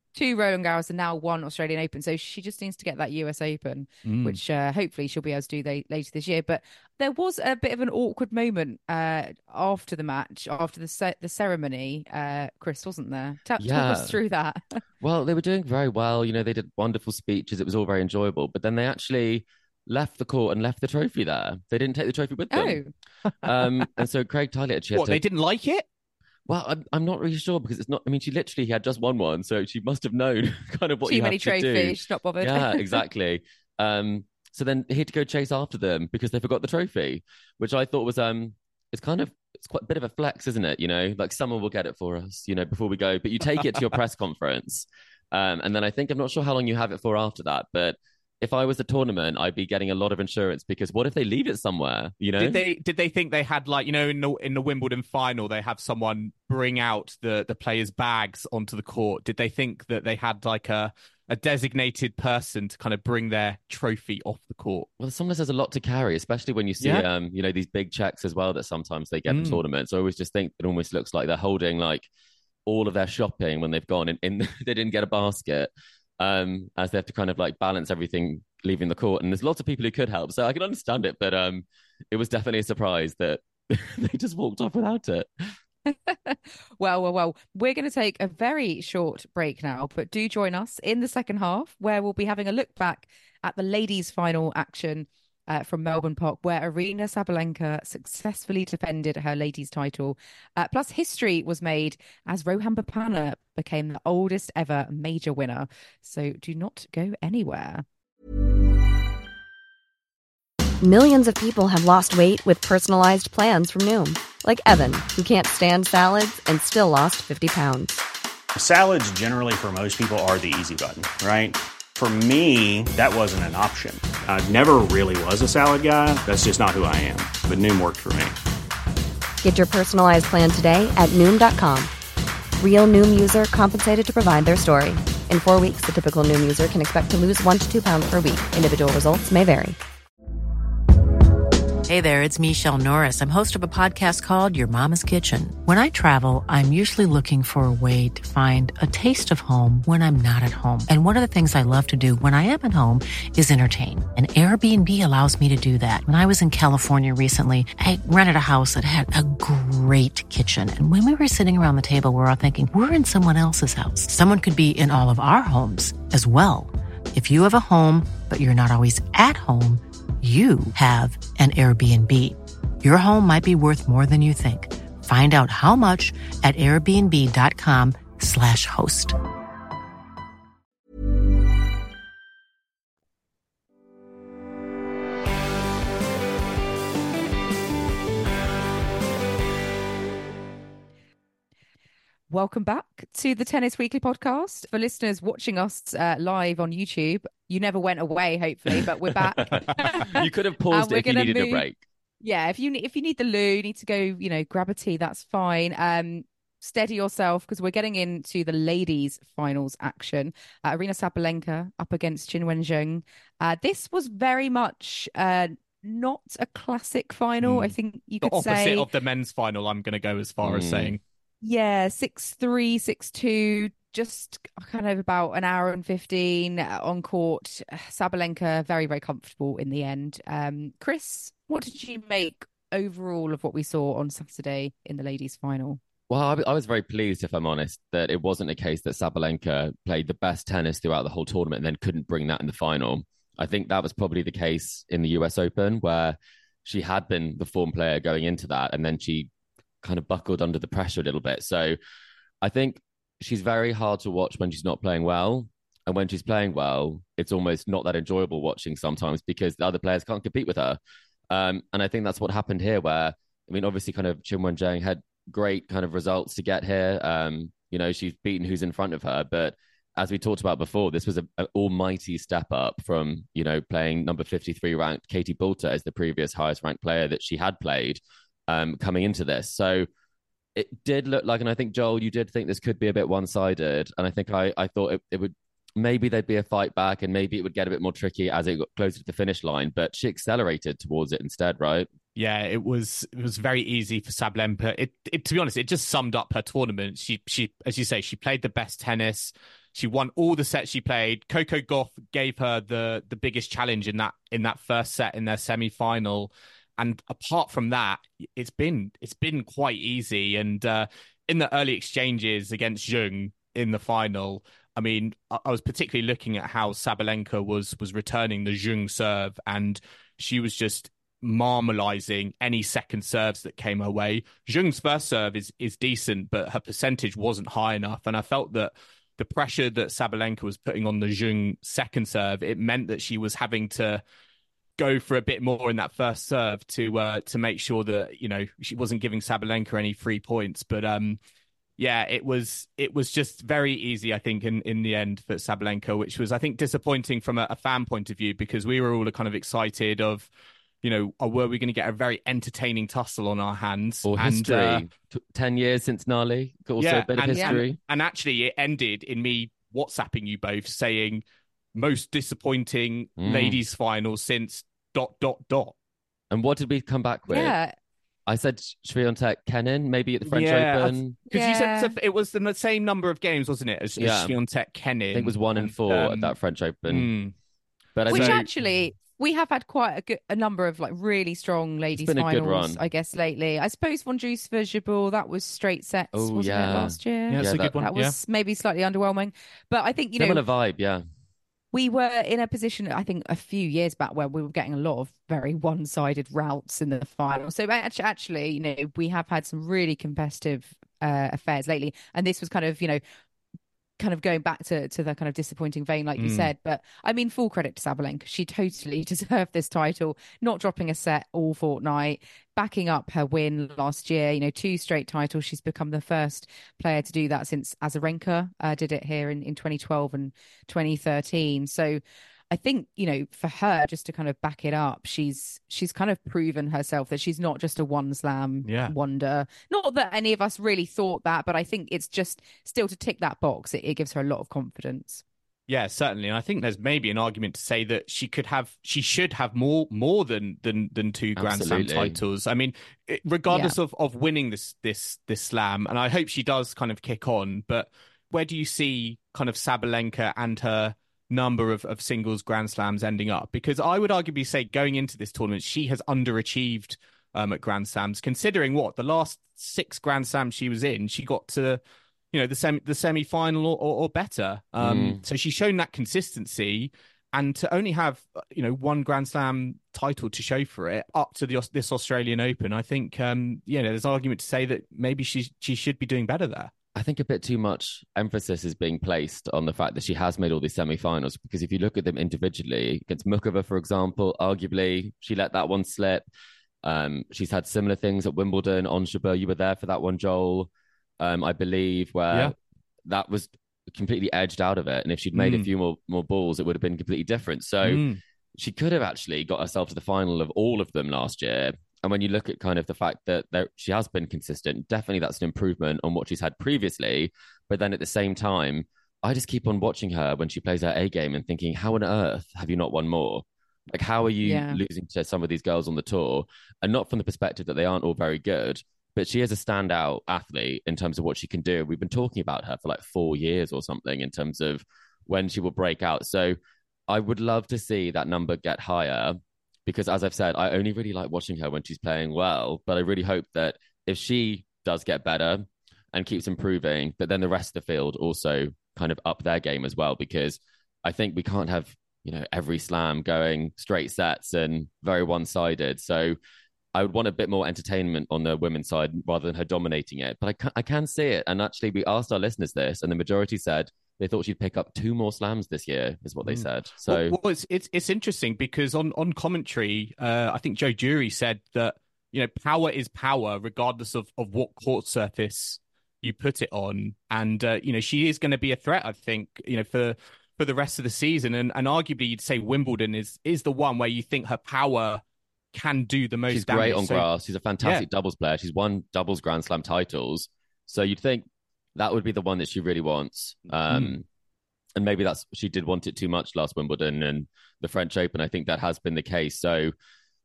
two Roland Garros and now one Australian Open. So she just needs to get that U S Open, Mm. which uh, hopefully she'll be able to do they, later this year. But there was a bit of an awkward moment uh, after the match, after the ce- the ceremony, uh, Chris, wasn't there? Ta- Yeah. Talk us through that. Well, they were doing very well. You know, they did wonderful speeches. It was all very enjoyable. But then they actually left the court and left the trophy there. They didn't take the trophy with them. Oh. Um, and so Craig Tiley actually had What, to... they didn't like it? Well, I'm, I'm not really sure because it's not... I mean, she literally had just won one, so she must have known kind of what Too you many have to do. trophies, she's not bothered. Yeah, exactly. Um, so then he had to go chase after them because they forgot the trophy, which I thought was... um, it's kind of... It's quite a bit of a flex, isn't it? You know, like someone will get it for us, you know, before we go. But you take it to your press conference. Um, and then I think, I'm not sure how long you have it for after that, but if I was the tournament, I'd be getting a lot of insurance because what if they leave it somewhere, you know? Did they did they think they had, like, you know, in the in the Wimbledon final, they have someone bring out the, the players' bags onto the court? Did they think that they had like a, a designated person to kind of bring their trophy off the court? Well, sometimes there's a lot to carry, especially when you see, Yeah. um, you know, these big checks as well that sometimes they get Mm. in tournaments. I always just think it almost looks like they're holding like all of their shopping when they've gone and in, they didn't get a basket. Um, as they have to kind of like balance everything leaving the court. And there's lots of people who could help. So I can understand it, but um, it was definitely a surprise that they just walked off without it. well, well, well, we're going to take a very short break now, but do join us in the second half where we'll be having a look back at the ladies' final action uh, from Melbourne Park, where Arina Sabalenka successfully defended her ladies' title. Uh, plus, history was made as Rohan Bopanna became the oldest ever major winner. So do not go anywhere. Millions of people have lost weight with personalized plans from Noom. Like Evan, who can't stand salads and still lost fifty pounds. Salads generally for most people are the easy button, right? For me, that wasn't an option. I never really was a salad guy. That's just not who I am. But Noom worked for me. Get your personalized plan today at Noom dot com. Real Noom user compensated to provide their story. In four weeks, the typical Noom user can expect to lose one to two pounds per week. Individual results may vary. Hey there, it's Michelle Norris. I'm host of a podcast called Your Mama's Kitchen. When I travel, I'm usually looking for a way to find a taste of home when I'm not at home. And one of the things I love to do when I am at home is entertain. And Airbnb allows me to do that. When I was in California recently, I rented a house that had a great kitchen. And when we were sitting around the table, we were all thinking, we're in someone else's house. Someone could be in all of our homes as well. If you have a home, but you're not always at home, you have an Airbnb. Your home might be worth more than you think. Find out how much at airbnb.com slash host. Welcome back to the Tennis Weekly podcast. For listeners watching us uh, live on YouTube, you never went away, hopefully, but we're back. You could have paused And it if you we're gonna needed move- a break. Yeah, if you if you need the loo, you need to go, you know, grab a tea, that's fine. Um, steady yourself because we're getting into the ladies' finals action. Uh, Arina Sabalenka up against Qin Wenjing. Uh, this was very much uh, not a classic final. Mm. I think you The could opposite say. of the men's final, I'm going to go as far as Mm. saying. Yeah, six three, six two, just kind of about an hour and fifteen on court. Sabalenka very, very comfortable in the end. Um, Chris, what did you make overall of what we saw on Saturday in the ladies' final? Well, I, I was very pleased, if I'm honest, that it wasn't a case that Sabalenka played the best tennis throughout the whole tournament and then couldn't bring that in the final. I think that was probably the case in the U S Open, where she had been the form player going into that, and then she kind of buckled under the pressure a little bit. So I think she's very hard to watch when she's not playing well. And when she's playing well, it's almost not that enjoyable watching sometimes because the other players can't compete with her. Um, and I think that's what happened here, where, I mean, obviously kind of Qin Wenjing had great kind of results to get here. Um, you know, she's beaten who's in front of her. But as we talked about before, this was an almighty step up from, you know, playing number fifty-three ranked Katie Boulter as the previous highest ranked player that she had played um, coming into this. So it did look like, and I think, Joel, you did think this could be a bit one-sided. And I think I, I thought it, it would, maybe there'd be a fight back and maybe it would get a bit more tricky as it got closer to the finish line, but she accelerated towards it instead, right? Yeah, it was it was very easy for Sabalenka. It, it to be honest, it just summed up her tournament. She she as you say, she played the best tennis. She won all the sets she played. Coco Gauff gave her the the biggest challenge in that in that first set in their semi-final. And apart from that, it's been it's been quite easy. And uh, in the early exchanges against Zheng in the final, I mean, I, I was particularly looking at how Sabalenka was was returning the Zheng serve, and she was just marmalizing any second serves that came her way. Zheng's first serve is is decent, but her percentage wasn't high enough. And I felt that the pressure that Sabalenka was putting on the Zheng second serve, it meant that she was having to go for a bit more in that first serve to uh, to make sure that, you know, she wasn't giving Sabalenka any free points. But um, yeah, it was it was just very easy, I think, in, in the end for Sabalenka, which was, I think, disappointing from a, a fan point of view, because we were all kind of excited of, you know, or were we going to get a very entertaining tussle on our hands? Or and, history. uh, T- Ten years since Nali. Also yeah, a bit of and, history. And, and actually, it ended in me WhatsApping you both saying most disappointing Mm. ladies' final since dot, dot, dot. And what did we come back with? Yeah. I said Swiatek Kenin, maybe at the French Yeah, Open. Because Yeah. you said so it was the same number of games, wasn't it, as, Yeah. as Swiatek Kenin? I think it was one and four um, at that French Open. mm. But I Which think actually, we have had quite a good, a number of like really strong ladies been a good finals, run. I guess, lately. I suppose Vondrousova Jabeur, that was straight sets, Oh, wasn't yeah. it, last year? Yeah, it's Yeah, a that- good one. That yeah. was maybe slightly underwhelming. But I think, you know, similar vibe, yeah. we were in a position, I think, a few years back where we were getting a lot of very one-sided routes in the final. So act- actually, you know, we have had some really competitive uh, affairs lately. And this was kind of, you know, kind of going back to, to the kind of disappointing vein, like you Mm. said. But I mean, full credit to Sabalenka. She totally deserved this title, not dropping a set all fortnight, backing up her win last year, you know, two straight titles. She's become the first player to do that since Azarenka uh, did it here in, in twenty twelve and twenty thirteen. So I think, you know, for her, just to kind of back it up, she's she's kind of proven herself that she's not just a one slam Yeah. wonder. Not that any of us really thought that, but I think it's just still to tick that box. It, it gives her a lot of confidence. Yeah, certainly. And I think there's maybe an argument to say that she could have, she should have more, more than than than two Grand Slam Absolutely. titles. I mean, it- regardless of of winning this this this slam, and I hope she does kind of kick on. But where do you see kind of Sabalenka and her number of, of singles Grand Slams ending up? Because I would arguably say going into this tournament, she has underachieved um, at Grand Slams, considering what the last six Grand Slams she was in, she got to, you know, the semi the semi final or, or, or better. Um, Mm. So she's shown that consistency, and to only have, you know, one Grand Slam title to show for it up to the this Australian Open, I think, um, you know, there's an argument to say that maybe she she should be doing better there. I think a bit too much emphasis is being placed on the fact that she has made all these semi-finals, because if you look at them individually, against Mukova, for example, arguably she let that one slip. Um, she's had similar things at Wimbledon. On Jabeur, you were there for that one, Joel, um, I believe, where Yeah. that was completely edged out of it. And if she'd made Mm. a few more, more balls, it would have been completely different. So Mm. she could have actually got herself to the final of all of them last year. And when you look at kind of the fact that there, she has been consistent, definitely that's an improvement on what she's had previously. But then at the same time, I just keep on watching her when she plays her A game and thinking, how on earth have you not won more? Like, how are you Yeah. losing to some of these girls on the tour? And not from the perspective that they aren't all very good, but she is a standout athlete in terms of what she can do. We've been talking about her for like four years or something in terms of when she will break out. So I would love to see that number get higher, because as I've said, I only really like watching her when she's playing well. But I really hope that if she does get better and keeps improving, but then the rest of the field also kind of up their game as well, because I think we can't have, you know, every slam going straight sets and very one-sided. So I would want a bit more entertainment on the women's side rather than her dominating it. But I can, I can see it. And actually, we asked our listeners this, and the majority said they thought she'd pick up two more slams this year, is what they Mm. said. So well, well, it's, it's it's interesting because on on commentary, uh, I think Joe Jury said that, you know, power is power regardless of of what court surface you put it on, and uh, you know, she is going to be a threat, I think, you know, for for the rest of the season, and and arguably you'd say Wimbledon is is the one where you think her power can do the most she's damage. great on So- grass. She's a fantastic doubles player. She's won doubles Grand Slam titles. So you'd think that would be the one that she really wants. Um, Mm. And maybe that's she did want it too much last Wimbledon and the French Open. I think that has been the case. So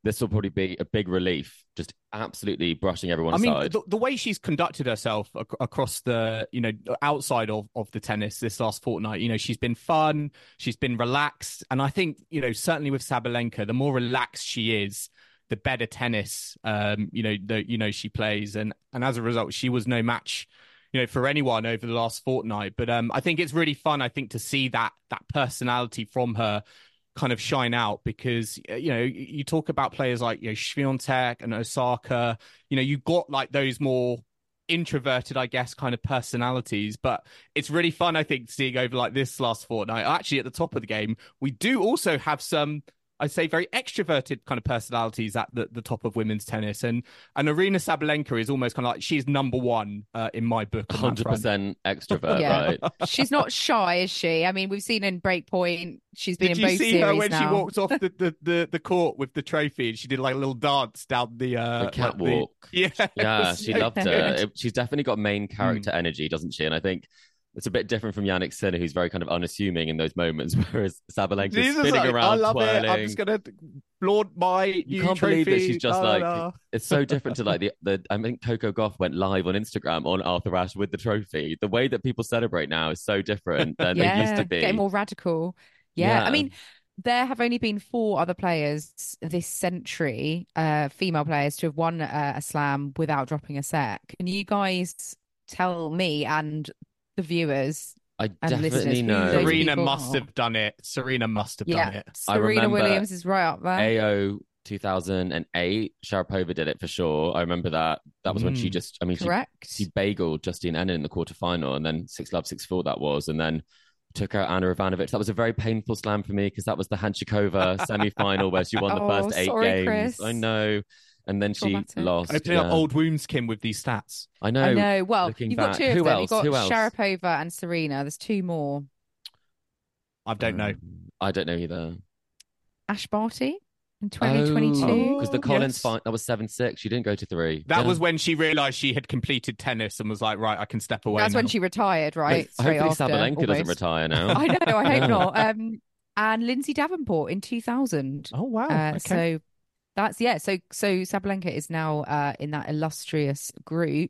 this will probably be a big relief, just absolutely brushing everyone I mean, aside. the, the way she's conducted herself ac- across the, you know, outside of, of the tennis this last fortnight, you know, she's been fun, she's been relaxed. And I think, you know, certainly with Sabalenka, the more relaxed she is, the better tennis, um, you know, the, you know, she plays. And, and as a result, she was no match, you know, for anyone over the last fortnight. But um, I think it's really fun, I think, to see that that personality from her kind of shine out, because, you know, you talk about players like, you know, Swiatek and Osaka, you know, you've got like those more introverted, I guess, kind of personalities, but it's really fun, I think, seeing over like this last fortnight. Actually, at the top of the game, we do also have some, I say, very extroverted kind of personalities at the, the top of women's tennis. And and Aryna Sabalenka is almost kind of like, she's number one uh, in my book. one hundred percent extrovert, Yeah. right? She's not shy, is she? I mean, we've seen in Breakpoint, she's been Did in you both see series her when now. she walked off the, the, the, the court with the trophy and she did like a little dance down the, uh, The like catwalk. Yeah, Yeah, she so loved good. her. It- she's definitely got main character energy, doesn't she? And I think it's a bit different from Jannik Sinner, who's very kind of unassuming in those moments, whereas Sabalenka's Jesus, spinning like, around, I love twirling. it. I'm just gonna flaunt my You new can't trophy. believe that she's just La, la, like, la. it's so different to like the, the, I think Coco Gauff went live on Instagram on Arthur Ashe with the trophy. The way that people celebrate now is so different than yeah, they used to be. getting more radical. Yeah. Yeah. I mean, there have only been four other players this century, uh, female players, to have won uh, a slam without dropping a set. Can you guys tell me and the viewers I and definitely listeners who know. those Serena people must are? have done it. Serena must have Yeah, done it. I Serena remember Williams is right up there. A O two thousand eight, Sharapova did it for sure. I remember that. That was when she Mm. just, I mean, she, Correct. she bageled Justine Henin in the quarterfinal, and then six love, six four that was, and then took out Anna Ivanovic. That was a very painful slam for me because that was the Hanchikova semi-final where she won the Oh, first eight sorry, games. Chris. I know. And then Traumatic. she lost. Opening up yeah. old wounds, Kim, with these stats. I know. I know. Well, looking you've back. got two of Who them. else? You've got Who else? Sharapova and Serena. There's two more. I don't know. Um, I don't know either. Ash Barty in twenty twenty-two. Oh, Because the Collins yes. fight, that was seven six. She didn't go to three. That Yeah. was when she realised she had completed tennis and was like, right, I can step away. That's when now. she retired, right? Straight Hopefully after, Sabalenka doesn't almost. retire now. I know. I hope Yeah. not. Um, and Lindsay Davenport in two thousand. Oh, wow. Uh, okay. So that's yeah. So so Sabalenka is now uh, in that illustrious group.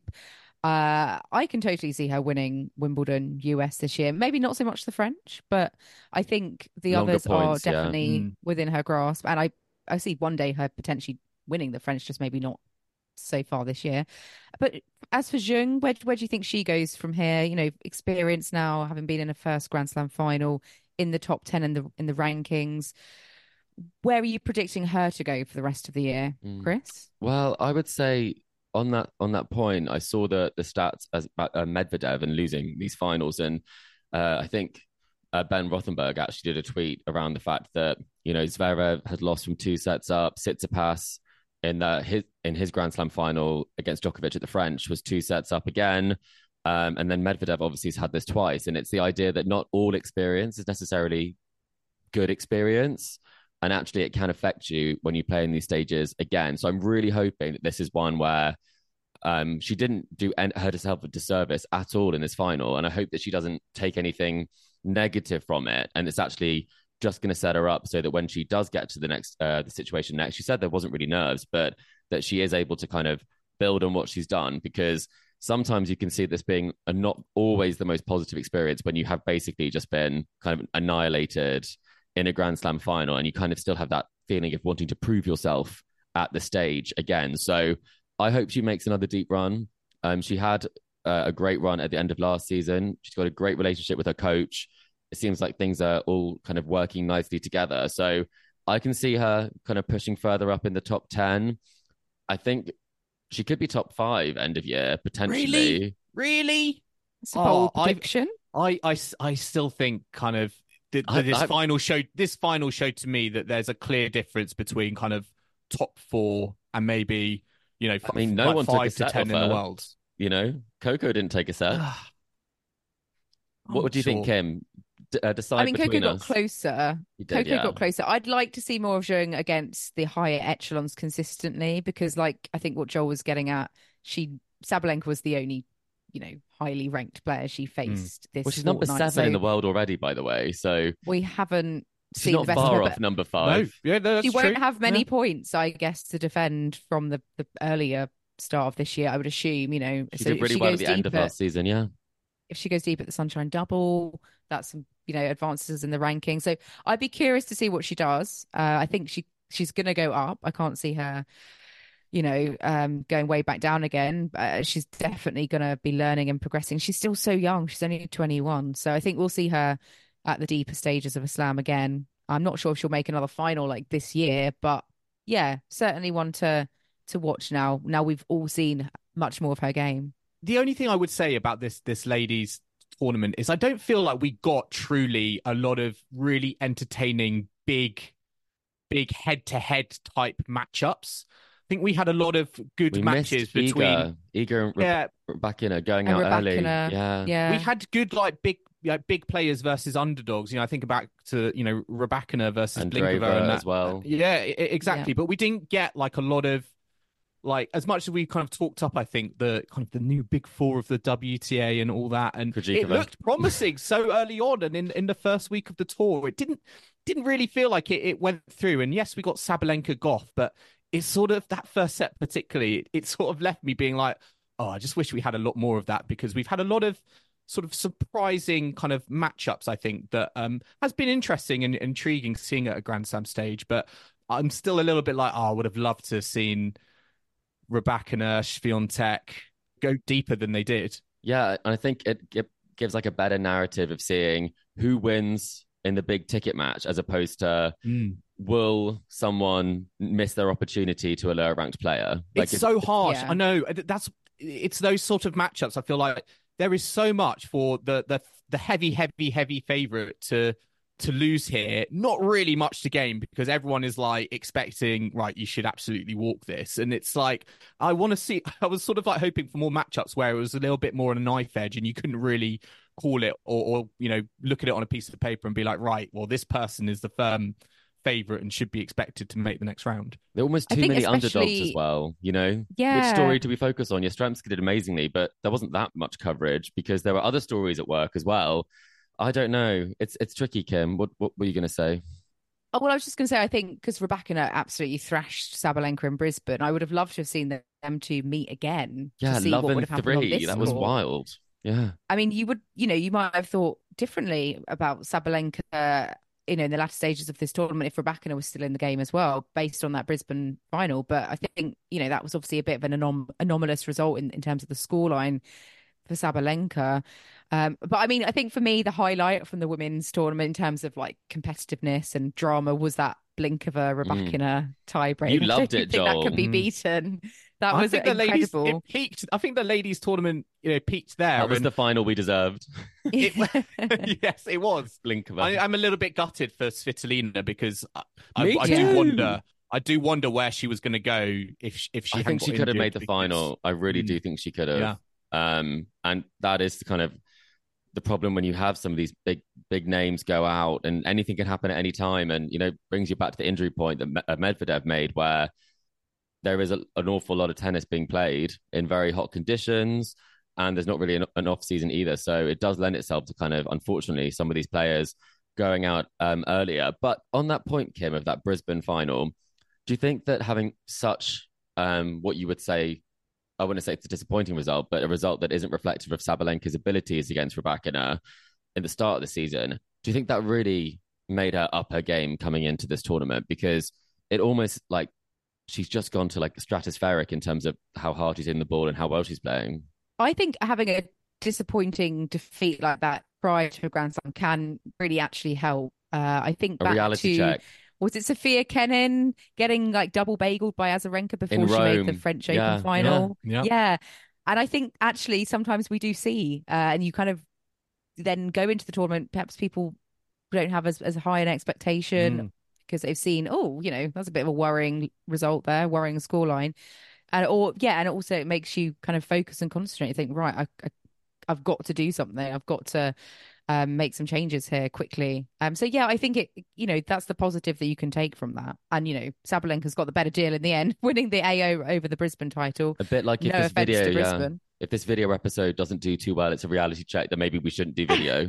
Uh, I can totally see her winning Wimbledon U S this year. Maybe not so much the French, but I think the Longer others points, are yeah. definitely Mm. within her grasp. And I I see one day her potentially winning the French, just maybe not so far this year. But as for Jung, where where do you think she goes from here? You know, experience now, having been in a first Grand Slam final, in the top ten in the in the rankings. Where are you predicting her to go for the rest of the year, Mm. Chris? Well, I would say on that on that point, I saw the the stats as uh, Medvedev and losing these finals, and uh, I think uh, Ben Rothenberg actually did a tweet around the fact that, you know, Zverev had lost from two sets up. Tsitsipas in the, his in his Grand Slam final against Djokovic at the French was two sets up again. Um, and then Medvedev obviously has had this twice, and it's the idea that not all experience is necessarily good experience. And actually, it can affect you when you play in these stages again. So I'm really hoping that this is one where um, she didn't do en- herself a disservice at all in this final. And I hope that she doesn't take anything negative from it. And it's actually just going to set her up so that when she does get to the next uh, the situation next, she said there wasn't really nerves, but that she is able to kind of build on what she's done. Because sometimes you can see this being a not always the most positive experience when you have basically just been kind of annihilated in a Grand Slam final, and you kind of still have that feeling of wanting to prove yourself at the stage again. So I hope she makes another deep run. Um, she had uh, a great run at the end of last season. She's got a great relationship with her coach. It seems like things are all kind of working nicely together. So I can see her kind of pushing further up in the top ten. I think she could be top five end of year, potentially. Really? Really? It's a bold Oh, I- prediction. I, I, I still think kind of th- I- this I- final show this final showed to me that there's a clear difference between kind of top four and maybe, you know, f- I mean, no like one took a five to set ten off in the her. world. You know, Coco didn't take a set. I'm What do you think, sure. Kim? D- uh, decide I mean, Coco between got us. closer. You did, Coco yeah. got closer. I'd like to see more of Zheng against the higher echelons consistently, because, like, I think what Joel was getting at, she Sabalenka was the only, you know, highly ranked player she faced this. Well, she's number fortnight, seven in so the world already, by the way. So we haven't She's seen not the best far of her, off but number No, five. yeah, no, that's she won't true. have many Yeah. points, I guess, to defend from the, the earlier start of this year, I would assume, you know. She So did if really she well at goes the end deep of at, last season, yeah. if she goes deep at the Sunshine Double, that's some, you know, advances in the ranking. So I'd be curious to see what she does. Uh, I think she she's going to go up. I can't see her, you know, um, going way back down again. Uh, she's definitely going to be learning and progressing. She's still so young. She's only twenty-one. So I think we'll see her at the deeper stages of a slam again. I'm not sure if she'll make another final like this year, but yeah, certainly one to to watch now. Now we've all seen much more of her game. The only thing I would say about this this ladies tournament is I don't feel like we got truly a lot of really entertaining big big head to head type matchups. I think we had a lot of good We matches missed between Iga, Iga and Re- yeah Rebecca going And out early. Rebecca, Yeah. yeah, we had good like big like big players versus underdogs. You know, I think back to you know Rebecca versus And Blinkova Draver and that, as well. Yeah, i- exactly. Yeah. But we didn't get like a lot of like as much as we kind of talked up. I think the kind of the new big four of the W T A and all that, and it Krejcikova. looked promising so early on, and in in the first week of the tour, it didn't didn't really feel like it, it went through. And yes, we got Sabalenka Goff, but it's sort of that first set particularly, it, it sort of left me being like, oh, I just wish we had a lot more of that, because we've had a lot of sort of surprising kind of matchups, I think, that um, has been interesting and intriguing seeing at a Grand Slam stage. But I'm still a little bit like, oh, I would have loved to have seen Rybakina, Swiatek go deeper than they did. Yeah, and I think it, it gives like a better narrative of seeing who wins in the big ticket match, as opposed to Mm. will someone miss their opportunity to a lower ranked player. Like It's so hard. Yeah. I know. That's it's those sort of matchups. I feel like there is so much for the the the heavy, heavy, heavy favorite to to lose here. Not really much to gain, because everyone is like expecting, right, you should absolutely walk this. And it's like, I want to see, I was sort of like hoping for more matchups where it was a little bit more on a knife edge and you couldn't really call it or, or you know, look at it on a piece of paper and be like, right, well, this person is the firm favorite and should be expected to make the next round. There are almost I too think many underdogs especially- as well, you know? Yeah. Which story do we focus on? Yastrzemski did amazingly, but there wasn't that much coverage because there were other stories at work as well. I don't know. It's it's tricky, Kim. What what were you going to say? Oh, well, I was just going to say, I think because Rebecca absolutely thrashed Sabalenka in Brisbane, I would have loved to have seen them two meet again. Yeah, to see love what would and have happened on three. this That was court. wild. Yeah. I mean, you would, you know, you might have thought differently about Sabalenka, you know, in the latter stages of this tournament if Rebecca was still in the game as well, based on that Brisbane final. But I think, you know, that was obviously a bit of an anom- anomalous result in, in terms of the scoreline for Sabalenka. Um, but I mean, I think for me, the highlight from the women's tournament in terms of like competitiveness and drama was that Blinkova Rebecca tiebreak. You I loved don't it, think Joel. that could be Mm. beaten. That I was think the ladies incredible. it peaked. I think the ladies tournament, you know, peaked there. That was and the final we deserved. it, yes, it was. Blinkova. I, I'm a little bit gutted for Svitolina because I, I, Me I too. do wonder. I do wonder where she was going to go if she, if she. I hadn't think she got could have injured made the because- final. I really Mm. do think she could have. Yeah. Um, and that is the kind of the problem when you have some of these big big names go out, and anything can happen at any time. And you know, brings you back to the injury point that Me- uh, Medvedev made, where there is a, an awful lot of tennis being played in very hot conditions, and there's not really an, an off season either. So it does lend itself to kind of, unfortunately, some of these players going out um, earlier. But on that point, Kim, of that Brisbane final, do you think that having such um, what you would say, I wouldn't say it's a disappointing result, but a result that isn't reflective of Sabalenka's abilities against Rebecca in the start of the season, do you think that really made her up her game coming into this tournament? Because it almost like she's just gone to like stratospheric in terms of how hard she's in the ball and how well she's playing. I think having a disappointing defeat like that prior to a Grand Slam can really actually help. Uh, I think A back reality to, check. was it Sophia Kenin getting like double bageled by Azarenka before In she made the Rome. French Yeah, Open final? yeah, yeah. Yeah. And I think actually sometimes we do see, uh, and you kind of then go into the tournament, perhaps people don't have as, as high an expectation Mm. because they've seen, oh, you know, that's a bit of a worrying result there, worrying scoreline. And or yeah, and also it makes you kind of focus and concentrate. You think, right, I, I I've got to do something. I've got to um, make some changes here quickly. Um, so yeah, I think it. You know, that's the positive that you can take from that. And you know, Sabalenka's got the better deal in the end, winning the A O over the Brisbane title. A bit like if No this offense video, to yeah, Brisbane. if this video episode doesn't do too well, it's a reality check that maybe we shouldn't do video.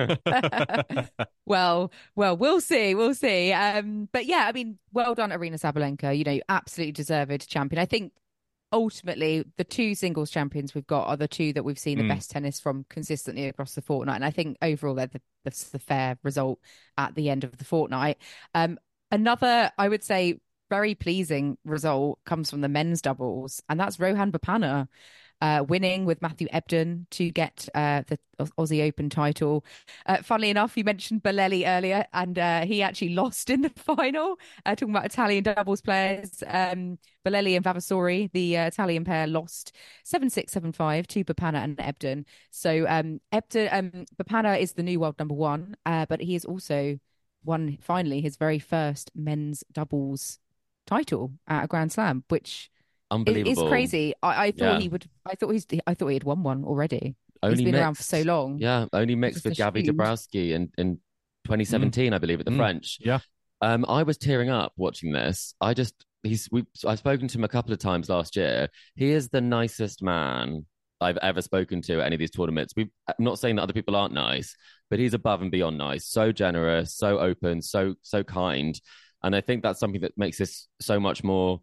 well, well, we'll see, we'll see. Um, but yeah, I mean, well done, Arina Sabalenka. You know, absolutely deserved champion. I think ultimately the two singles champions we've got are the two that we've seen the Mm. best tennis from consistently across the fortnight, and I think overall they're the, that's the fair result at the end of the fortnight. Um, another, I would say, very pleasing result comes from the men's doubles, and that's Rohan Bopanna uh, winning with Matthew Ebden to get uh, the Aussie Open title. Uh, funnily enough, you mentioned Bolelli earlier, and uh, he actually lost in the final. Uh, talking about Italian doubles players, um, Bolelli and Vavasori, the uh, Italian pair, lost seven six, seven five to Bopanna and Ebden. So um, Ebden, um, Bopanna is the new world number one, uh, but he is also won finally his very first men's doubles title at a Grand Slam, which Unbelievable. is crazy. I, I thought Yeah. he would. I thought he's. I thought he had won one already. Only he's been mixed. around for so long. Yeah, only mixed Just with a Gavi shoot. Dabrowski in, in twenty seventeen, I believe, at the Mm. French. Yeah. Um, I was tearing up watching this. I just he's we I've spoken to him a couple of times last year. He is the nicest man I've ever spoken to at any of these tournaments. We I'm not saying that other people aren't nice, but he's above and beyond nice. So generous, so open, so so kind. And I think that's something that makes this so much more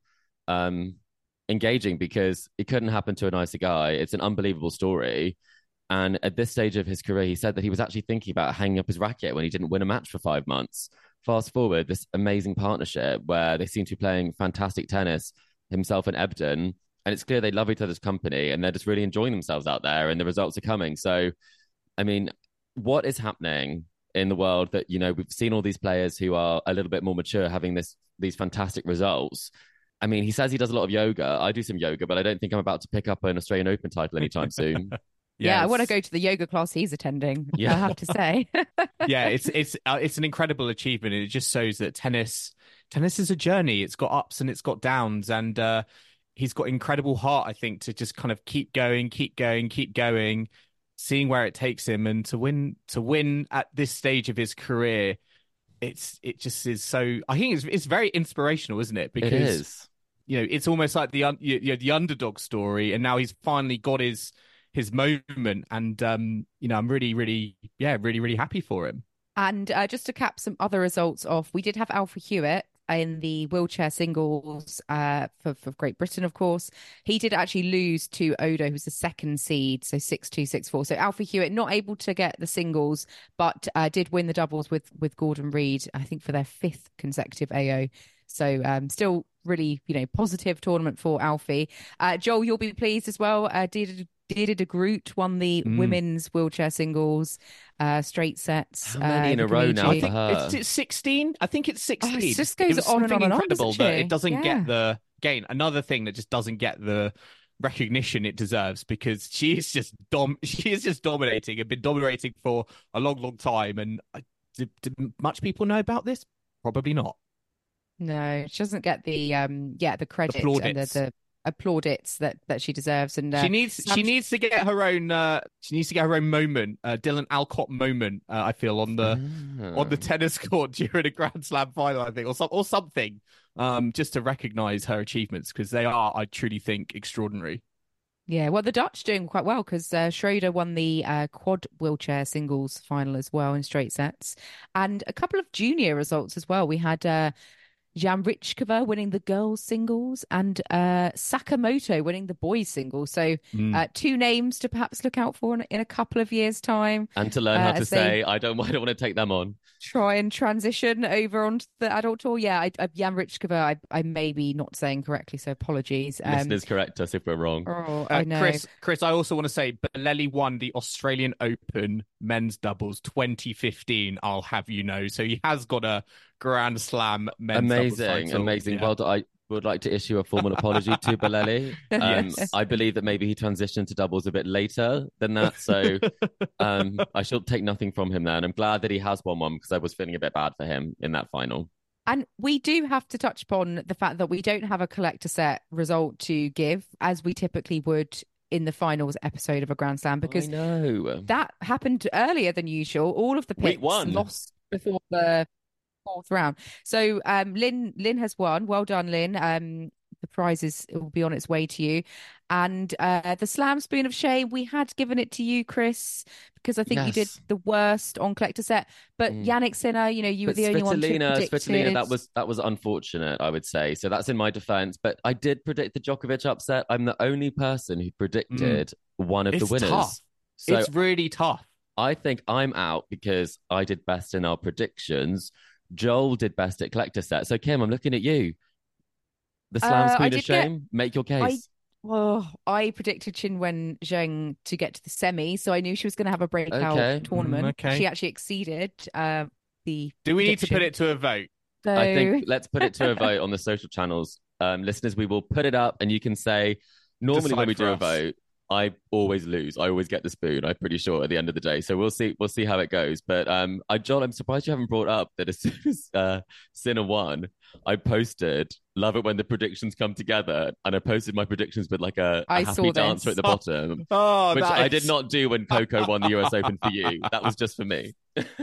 um engaging, because it couldn't happen to a nicer guy. It's an unbelievable story. And at this stage of his career, he said that he was actually thinking about hanging up his racket when he didn't win a match for five months. Fast forward, this amazing partnership where they seem to be playing fantastic tennis, himself and Ebden. And it's clear they love each other's company and they're just really enjoying themselves out there, and the results are coming. So, I mean, what is happening in the world that, you know, we've seen all these players who are a little bit more mature having this these fantastic results. I mean, he says he does a lot of yoga. I do some yoga, but I don't think I'm about to pick up an Australian Open title anytime soon. Yeah, I want to it's- go to the yoga class he's attending. Yeah. I have to say. yeah, it's it's uh, it's an incredible achievement, and it just shows that tennis tennis is a journey. It's got ups and it's got downs, and uh, he's got incredible heart, I think, to just kind of keep going, keep going, keep going, seeing where it takes him, and to win to win at this stage of his career. It's it just is so. I think it's it's very inspirational, isn't it? Because it is. you know, it's almost like the un, you know, the underdog story, and now he's finally got his his moment, and um, you know, I'm really, really, yeah, really, really happy for him. And uh, just to cap some other results off, we did have Alfie Hewitt in the wheelchair singles uh, for, for Great Britain, of course. He did actually lose to Odo, who's the second seed, so six two, six four. So Alfie Hewitt not able to get the singles, but uh, did win the doubles with with Gordon Reed, I think, for their fifth consecutive A O. So um, still really, you know, positive tournament for Alfie. Uh, Joel, you'll be pleased as well. Uh, Deirdre Deirdre de Groot won the Mm. women's wheelchair singles uh, straight sets. How many uh, in a the row Community. now I for think her? it's, it's sixteen. I think it's sixteen. Oh, it just goes was on and something on and on, incredible doesn't that she? it doesn't Yeah. get the again another thing that just doesn't get the recognition it deserves, because she is just dom she is just dominating and been dominating for a long, long time. And uh, do, do much people know about this? Probably not. No, she doesn't get the um yeah the credit and the, plaudits. the applaudits that that she deserves. And uh, she needs Sam- she needs to get her own uh she needs to get her own moment, uh Dylan Alcott moment, uh, I feel, on the Ah. on the tennis court during a Grand Slam final, I think, or some or something, um just to recognize her achievements, because they are, I truly think, extraordinary. Yeah, well, the Dutch doing quite well, because uh, Schroeder won the uh, quad wheelchair singles final as well in straight sets, and a couple of junior results as well. We had uh, Jan Richkova winning the girls singles, and uh, Sakamoto winning the boys singles. So Mm. uh, two names to perhaps look out for in, in a couple of years' time. And to learn uh, how to as they- say, I don't, I don't want to take them on. Try and transition over onto the adult tour. Yeah, I, I, Jan Richkova, I, I may be not saying correctly, so apologies. Um, Listeners, correct us if we're wrong. oh, Uh, I know. Chris, Chris, I also want to say Bolelli won the Australian Open men's doubles twenty fifteen. I'll have you know, so he has got a Grand Slam men's doubles Amazing, title. amazing. Yeah. Well, I would like to issue a formal apology to Bolelli. Um, Yes. I believe that maybe he transitioned to doubles a bit later than that, so um, I shall take nothing from him there. And I'm glad that he has won one, because I was feeling a bit bad for him in that final. And we do have to touch upon the fact that we don't have a collector set result to give, as we typically would in the finals episode of a Grand Slam, because I know. that happened earlier than usual. All of the Week picks one. lost before the fourth round. So um, Lynn Lynn has won. Well done, Lynn. Um, the prizes will be on its way to you. And uh, the Slam Spoon of Shame, we had given it to you, Chris, because I think yes. you did the worst on Collector Set. But Mm. Yannick Sinner, you know, you but were the only one to Svitolina, predict Svitolina, it. that was that was unfortunate, I would say. So that's in my defense. But I did predict the Djokovic upset. I'm the only person who predicted mm. one of it's the winners. Tough. So it's really tough. I think I'm out because I did best in our predictions. Joel did best at Collector Set. So Kim, I'm looking at you. The Slam Uh, I Spoon of did Shame. get- Make your I case. Oh, I predicted Qinwen Zheng to get to the semi, so I knew she was going to have a breakout Okay. tournament. Mm, okay. She actually exceeded uh, the. Do we need to prediction. put it to a vote? So... I think let's put it to a vote on the social channels. Um, listeners, we will put it up and you can say, normally Decide when we for do a us. vote, I always lose. I always get the spoon, I'm pretty sure, at the end of the day. So we'll see we'll see how it goes. But um, I, Joel, I'm surprised you haven't brought up that as soon as uh, Sinner won, I posted, love it when the predictions come together. And I posted my predictions with like a, a I happy saw dancer this. at the bottom, Oh, which that I is- did not do when Coco won the U S Open for you. That was just for me.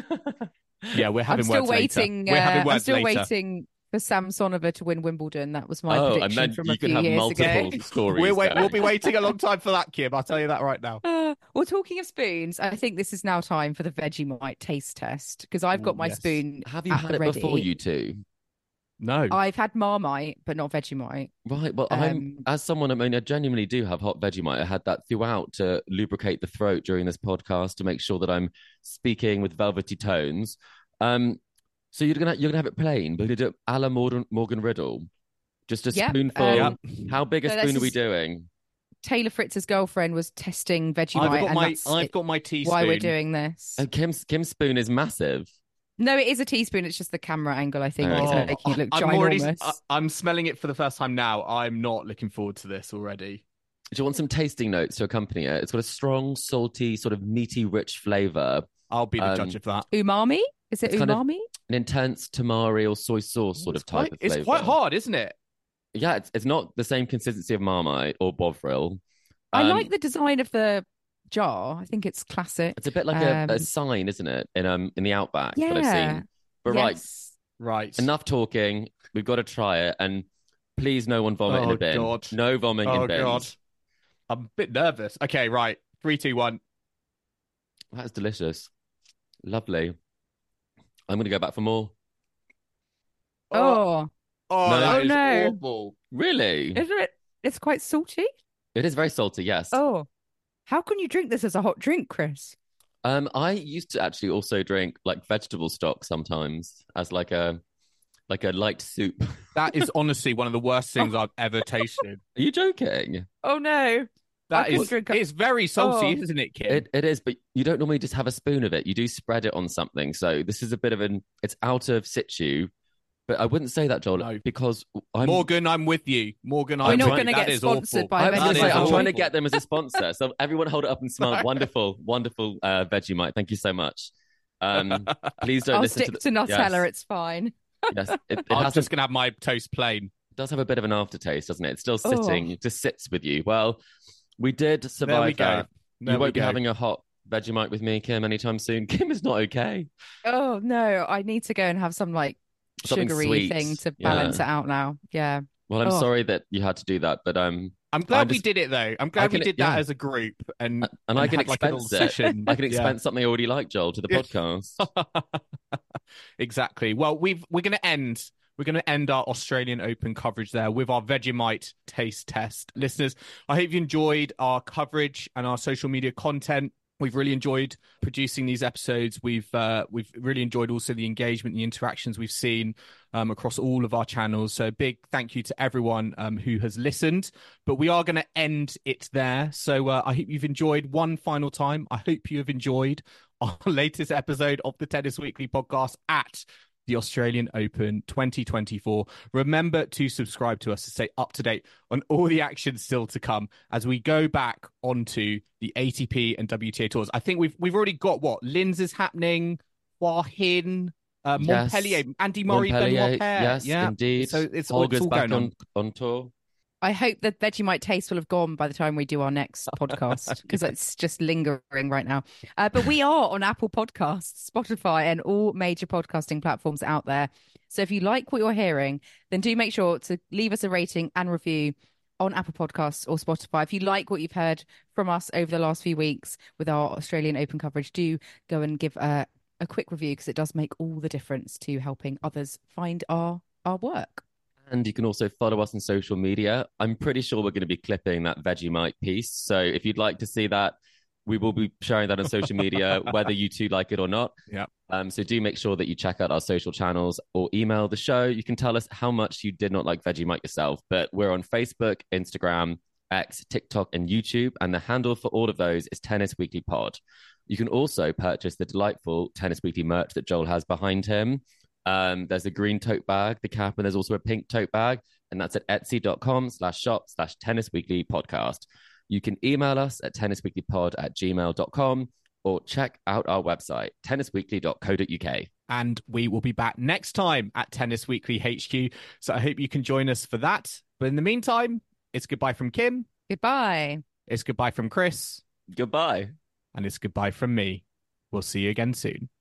Yeah, we're having I'm still words later. waiting. We're Uh, having I'm words still later. waiting for Sam Sonover to win Wimbledon. That was my Oh, and prediction then from you a can few have years multiple ago. stories. We're wait, going. we'll be waiting a long time for that, Kim. I'll tell you that right now. Uh, well, talking of spoons, I think this is now time for the Vegemite taste test because I've got Ooh, my yes. spoon. Have you at had the it ready. before, you two? No. I've had Marmite, but not Vegemite. Right. Well, I'm Um, as someone. I mean, I genuinely do have hot Vegemite. I had that throughout to lubricate the throat during this podcast to make sure that I'm speaking with velvety tones. Um, so you're gonna you're gonna have it plain, but you're gonna do it a la Morgan, Morgan Riddle, just a Yep, spoonful. um, How big a so spoon this are we is- doing? Taylor Fritz's girlfriend was testing Vegemite, I've got and my that's I've it- got my teaspoon. why we're doing this. And Kim's Kim's spoon is massive. No, it is a teaspoon. It's just the camera angle. I think Oh, is making it look I'm already. ginormous. I- I'm smelling it for the first time now. I'm not looking forward to this already. Do you want some tasting notes to accompany it? It's got a strong, salty, sort of meaty, rich flavor. I'll be the Um, judge of that. Umami? Is it It's kind of- umami? An intense tamari or soy sauce sort It's of type quite, of it's flavor. quite hard, isn't it? Yeah, it's it's not the same consistency of Marmite or Bovril. I Um, like the design of the jar. I think it's classic. It's a bit like a, Um, a sign, isn't it? In um in the outback that I've Yeah. seen. But right, Yes. Right. enough talking. We've got to try it, and please, no one vomit in Oh, a bin. God. No vomiting Oh in bins. god. I'm a bit nervous. Okay, right. Three, two, one. That's delicious, lovely. I'm going to go back for more. Oh, Oh, No. that Oh, is no. awful. Really, isn't it? It's quite salty. it is very salty. Yes. Oh, how can you drink this as a hot drink, Chris? Um, I used to actually also drink like vegetable stock sometimes as like a like a light soup. That is honestly one of the worst things I've ever tasted. Are you joking? Oh no. That couldn't is, drink a- it's very salty, Oh. isn't it, Kim? It it is, but you don't normally just have a spoon of it. You do spread it on something. So this is a bit of an it's out of situ. But I wouldn't say that, Joel, No. because I'm Morgan, I'm with you. Morgan, We're I'm not with you. gonna That get is sponsored awful. by I was That gonna is say, I'm trying to awful. get them as a sponsor. So everyone hold it up and smell. Wonderful, wonderful uh, Vegemite. Thank you so much. Um, please don't I'll listen stick to, to, the, Nutella. Yes, It's fine. yes. It, it I'm has just going to have my toast plain. does have a bit of an aftertaste, doesn't it? It's still Oh. sitting. It just sits with you. Well, we did survive There we go. that. There you we won't be go. having a hot Vegemite with me, Kim, anytime soon. Kim is not okay. Oh no, I need to go and have some like Something sugary sweet. thing to Yeah. balance it out now. Yeah. Well, I'm Oh. sorry that you had to do that, but um, I'm glad I we just- did it, though. I'm I glad we can- did that yeah. as a group. And, and I can had, like, a little expense it. session. I can Yeah. expense something I already like, Joel, to the Yeah. podcast. Exactly. Well, we've we're going to end. We're going to end our Australian Open coverage there with our Vegemite taste test. Listeners, I hope you enjoyed our coverage and our social media content. We've really enjoyed producing these episodes. We've uh, we've really enjoyed also the engagement, the interactions we've seen um, across all of our channels. So big thank you to everyone um, who has listened. But we are going to end it there. So uh, I hope you've enjoyed one final time. I hope you have enjoyed our latest episode of the Tennis Weekly podcast at the Australian Open twenty twenty-four. Remember to subscribe to us to stay up to date on all the action still to come as we go back onto the A T P and W T A tours. I think we've we've already got what Linz is happening, Hua Hin, uh, Yes. Montpellier, Andy Murray, Montpellier, Benoit Paire. yes, yeah. indeed. So it's, all- it's Holger's all back going on. on, on tour. I hope that Vegemite taste will have gone by the time we do our next podcast, because it's just lingering right now. Uh, but we are on Apple Podcasts, Spotify, and all major podcasting platforms out there. So if you like what you're hearing, then do make sure to leave us a rating and review on Apple Podcasts or Spotify. If you like what you've heard from us over the last few weeks with our Australian Open coverage, do go and give a, a quick review, because it does make all the difference to helping others find our our work. And you can also follow us on social media. I'm pretty sure we're going to be clipping that Vegemite piece. So if you'd like to see that, we will be sharing that on social media, whether you two like it or not. Yeah. Um, so do make sure that you check out our social channels or email the show. You can tell us how much you did not like Vegemite yourself. But we're on Facebook, Instagram, X, TikTok, and YouTube. And the handle for all of those is Tennis Weekly Pod. You can also purchase the delightful Tennis Weekly merch that Joel has behind him. Um, there's a green tote bag, the cap, and there's also a pink tote bag, and that's at etsy.com slash shop slash tennis weekly podcast. You can email us at tennisweeklypod at gmail.com or check out our website, tennisweekly dot co dot uk. And we will be back next time at Tennis Weekly H Q. So I hope you can join us for that. But in the meantime, it's goodbye from Kim. Goodbye. It's goodbye from Chris. Goodbye. And it's goodbye from me. We'll see you again soon.